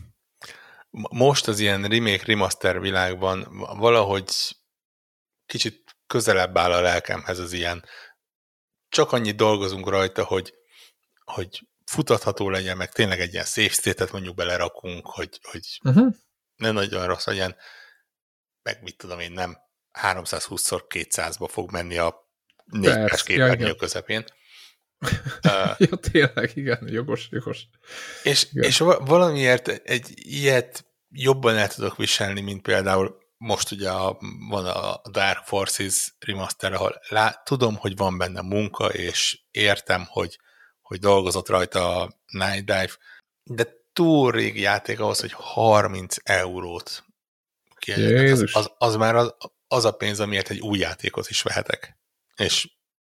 most az ilyen remake, remaster világban valahogy kicsit közelebb áll a lelkemhez az ilyen, csak annyit dolgozunk rajta, hogy, hogy futatható legyen, meg tényleg egy ilyen safe state-et mondjuk belerakunk, hogy, hogy uh-huh. ne nagyon rossz legyen, meg mit tudom én, nem háromszázhúsz kétszázba fog menni a négy kás képernyő ja, közepén. uh, ja, tényleg, igen, jogos, jogos. És, igen. és valamiért egy ilyet jobban el tudok viselni, mint például most ugye a, van a Dark Forces remaster, ahol lá, tudom, hogy van benne munka, és értem, hogy, hogy dolgozott rajta a Night Dive, de túl régi játék ahhoz, hogy harminc eurót kiadják. Az, az, az már az, az a pénz, amiért egy új játékot is vehetek. És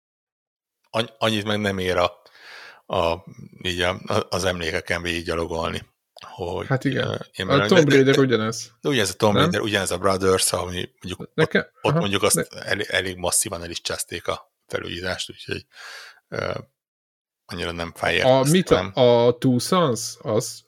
annyit meg nem ér a, a, így a, az emlékeken végiggyalogolni. Hogy, hát igen. Uh, a Tomb Raider ugyanez. Ugyanez a Tomb Raider, ugyanez a Brothers, ami mondjuk Neke, ott, ott aha, mondjuk azt ne... elég, elég masszívan el is cseszték a felújítást, úgyhogy uh, annyira nem fáj érte. A, mit a, a Two Sons, az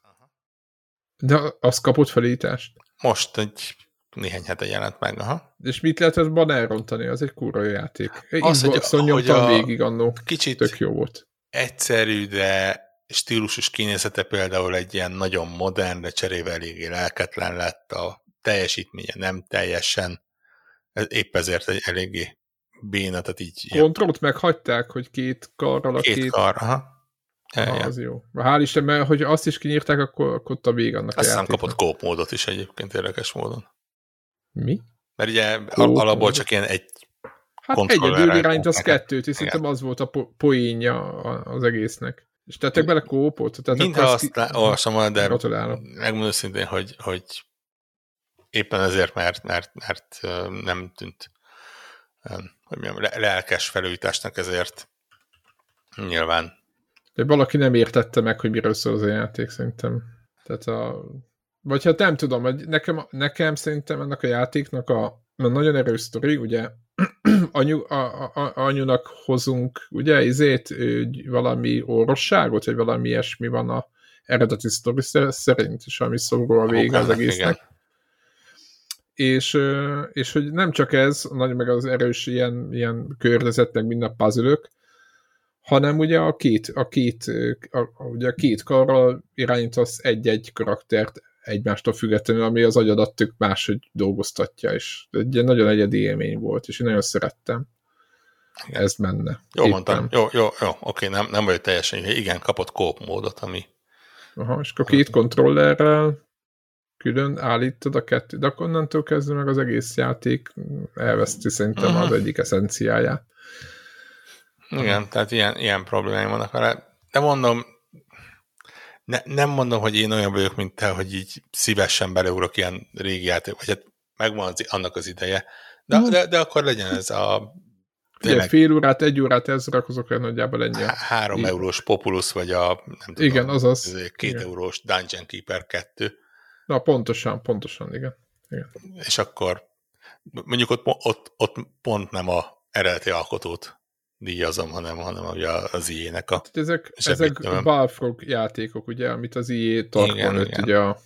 de az kapott felújítást? Most egy néhány hete jelent meg, aha. És mit lehetett ban elrontani? Az egy kurva játék. Az, hogy, hogy a végig annó. Kicsit tök jó volt. Egyszerű, de stílusos kinézete például egy ilyen nagyon modern, de cserébe eléggé lelketlen lett, a teljesítménye nem teljesen, épp ezért egy eléggé béna, tehát így... Kontrollt meghagyták, hogy két karral a két... Két kar, aha. Ah, az jó. Hál' Isten, mert hogy azt is kinyírták, akkor, akkor a vég annak azt a játéknak. Azt kapott kóp módot is egyébként érdekes módon. Mi? Mert ugye kóp alapból módot? Csak ilyen egy hát egyedül irányt az kettőt, és szerintem az volt a po- poénja az egésznek. És tettek bele kópot? Mintha azt ki... olvasom, de megmondom szintén, hogy, hogy éppen ezért, mert, mert, mert nem tűnt hogy mondjam, lelkes felújításnak, ezért nyilván. De valaki nem értette meg, hogy miről szól az a játék, szerintem. Tehát a... Vagy hát nem tudom, hogy nekem, nekem szerintem ennek a játéknak a nagyon erős sztori, ugye anyu, a, a, anyunak hozunk, ugye, izét, valami orvosságot, vagy valami ilyesmi van a eredeti sztori szerint, és ami szorul a vége az egésznek. Igen. És, és hogy nem csak ez, nagy meg az erős ilyen, ilyen környezet, meg minden puzzle-ök, hanem ugye a két, a két, a, ugye a két karral irányítasz egy-egy karaktert egymástól függetlenül, ami az agyadat tök máshogy dolgoztatja, és egy nagyon egyedi élmény volt, és én nagyon szerettem. Igen. Ez menne. Jó éppen. Mondtam, jó, jó, jó, oké, nem, nem vagy teljesen, igen, kapott kóp módot, ami... Aha, és akkor két kontrollerrel külön állítod a kettőt, de akkor onnantól kezdve meg az egész játék elveszti szerintem uh-huh. az egyik eszenciáját. Igen, uh-huh. tehát ilyen, ilyen problémáim vannak vele. De mondom, ne, nem mondom, hogy én olyan vagyok, mint te, hogy így szívesen beleugrok ilyen régi játék, vagy hát megvan az, annak az ideje, de, uh-huh. de, de akkor legyen ez a... Tényleg, fél órát, egy órát ezzel rakozok el nagyjából ennyi. Három Igen. eurós Populus, vagy a nem tudom, Igen, azaz. két Igen. eurós Dungeon Keeper kettő. Na, pontosan, pontosan, igen. igen. És akkor Mondjuk ott, ott, ott pont nem a eredeti alkotót díjazom, hanem, hanem az i á-nek a... Hát ezek ezek Balfrog játékok, ugye, amit az i á tartban lőtt, ugye a...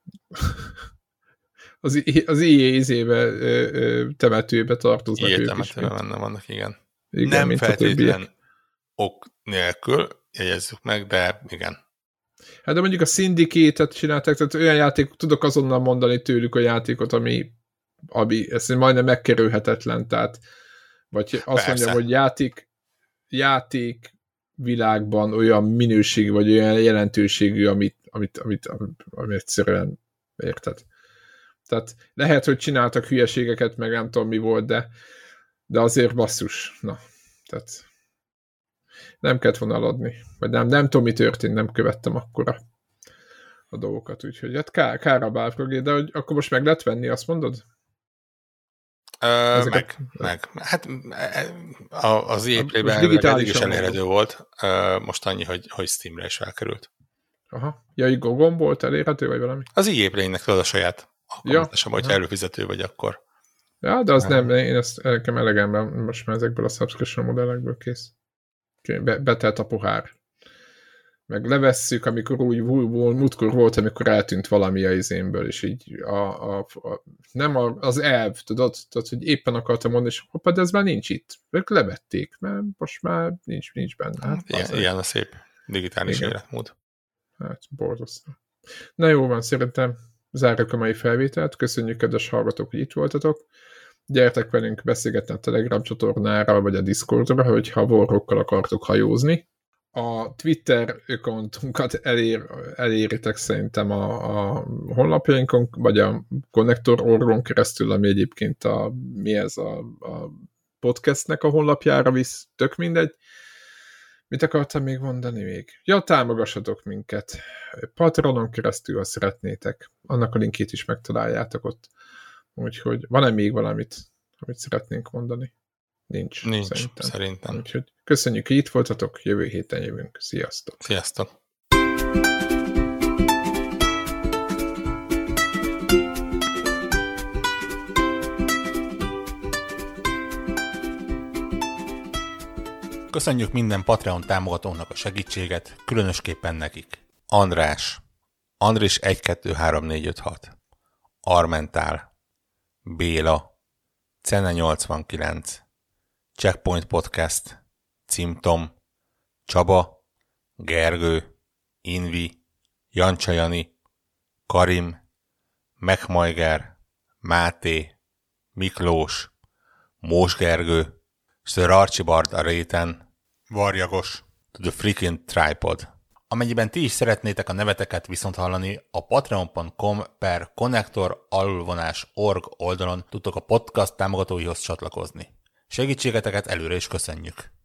az, az i á izébe, temetőbe tartoznak i á ők temetőbe benne vannak, igen. igen nem feltétlen ok nélkül, jegyezzük meg, de igen. Hát de mondjuk a Syndicate-et csinálták, tehát olyan játék, tudok azonnal mondani tőlük a játékot, ami, ami ez majdnem megkerülhetetlen, tehát vagy azt mondjam, hogy játék, játék világban olyan minőségű, vagy olyan jelentőségű, amit, amit, amit, amit, amit egyszerűen érted. Tehát lehet, hogy csináltak hülyeségeket, meg nem tudom mi volt, de, de azért basszus. Na, tehát nem kellett volna eladni. Vagy nem, nem tudom, mi történt, nem követtem akkora a dolgokat, úgyhogy hát kár, kár a Balfrogé, de hogy akkor most meg lehet venni, azt mondod? Ö, meg, meg. Hát az i á Play-ben eddig is elérhető volt, most annyi, hogy, hogy Steamre is felkerült. Aha. Ja, így Gogon volt elérhető, vagy valami? Az i á Play-nek tudod a saját alkalmazása, ja. Vagy előfizető vagy akkor. Ja, de az nem, én ezt nekem elegemben most már ezekből a subscription modellekből kész. Be, betelt a pohár. Meg levesszük, amikor úgy múltkor volt, amikor eltűnt valami a izénből, és így a, a, a, nem a, az elv, tudod, tudod, hogy éppen akartam mondani, és hoppá, de ez már nincs itt. Ők levették, mert most már nincs, nincs benne. Hát, ilyen, ilyen a szép digitális igen. Életmód. Hát, borzasztó. Na jó van, szerintem zárjuk a mai felvételt. Köszönjük, kedves hallgatók, hogy itt voltatok. Gyertek velünk beszélgetni a Telegram csatornára, vagy a Discordra, hogyha Warhawkkal akartok hajózni. A Twitter accountunkat elér, eléritek szerintem a, a honlapjainkon, vagy a Connector orgon keresztül, ami egyébként a, mi ez a, a podcastnek a honlapjára visz, tök mindegy. Mit akartam még mondani még? Ja, támogassatok minket. Patronon keresztül, ha szeretnétek. Annak a linkét is megtaláljátok ott. Úgyhogy van-e még valamit, amit szeretnénk mondani? Nincs. Nincs, szerintem. szerintem. Úgyhogy köszönjük, hogy itt voltatok, jövő héten jövünk. Sziasztok! Sziasztok! Köszönjük minden Patreon támogatónak a segítséget, különösképpen nekik. András, Andris egy kettő három négy öt hat, Armentál, Béla, Cene nyolcvankilenc, Checkpoint Podcast, Cimtom, Csaba, Gergő, Invi, Jancsajani, Karim, Megmajger, Máté, Miklós, Mós Gergő, Sir Archibald a réten, Varjagos, to the freaking tripod. Amennyiben ti is szeretnétek a neveteket viszont hallani, a patreon pont com per connector alulvonás org oldalon tudtok a podcast támogatóihoz csatlakozni. Segítségeteket előre is köszönjük!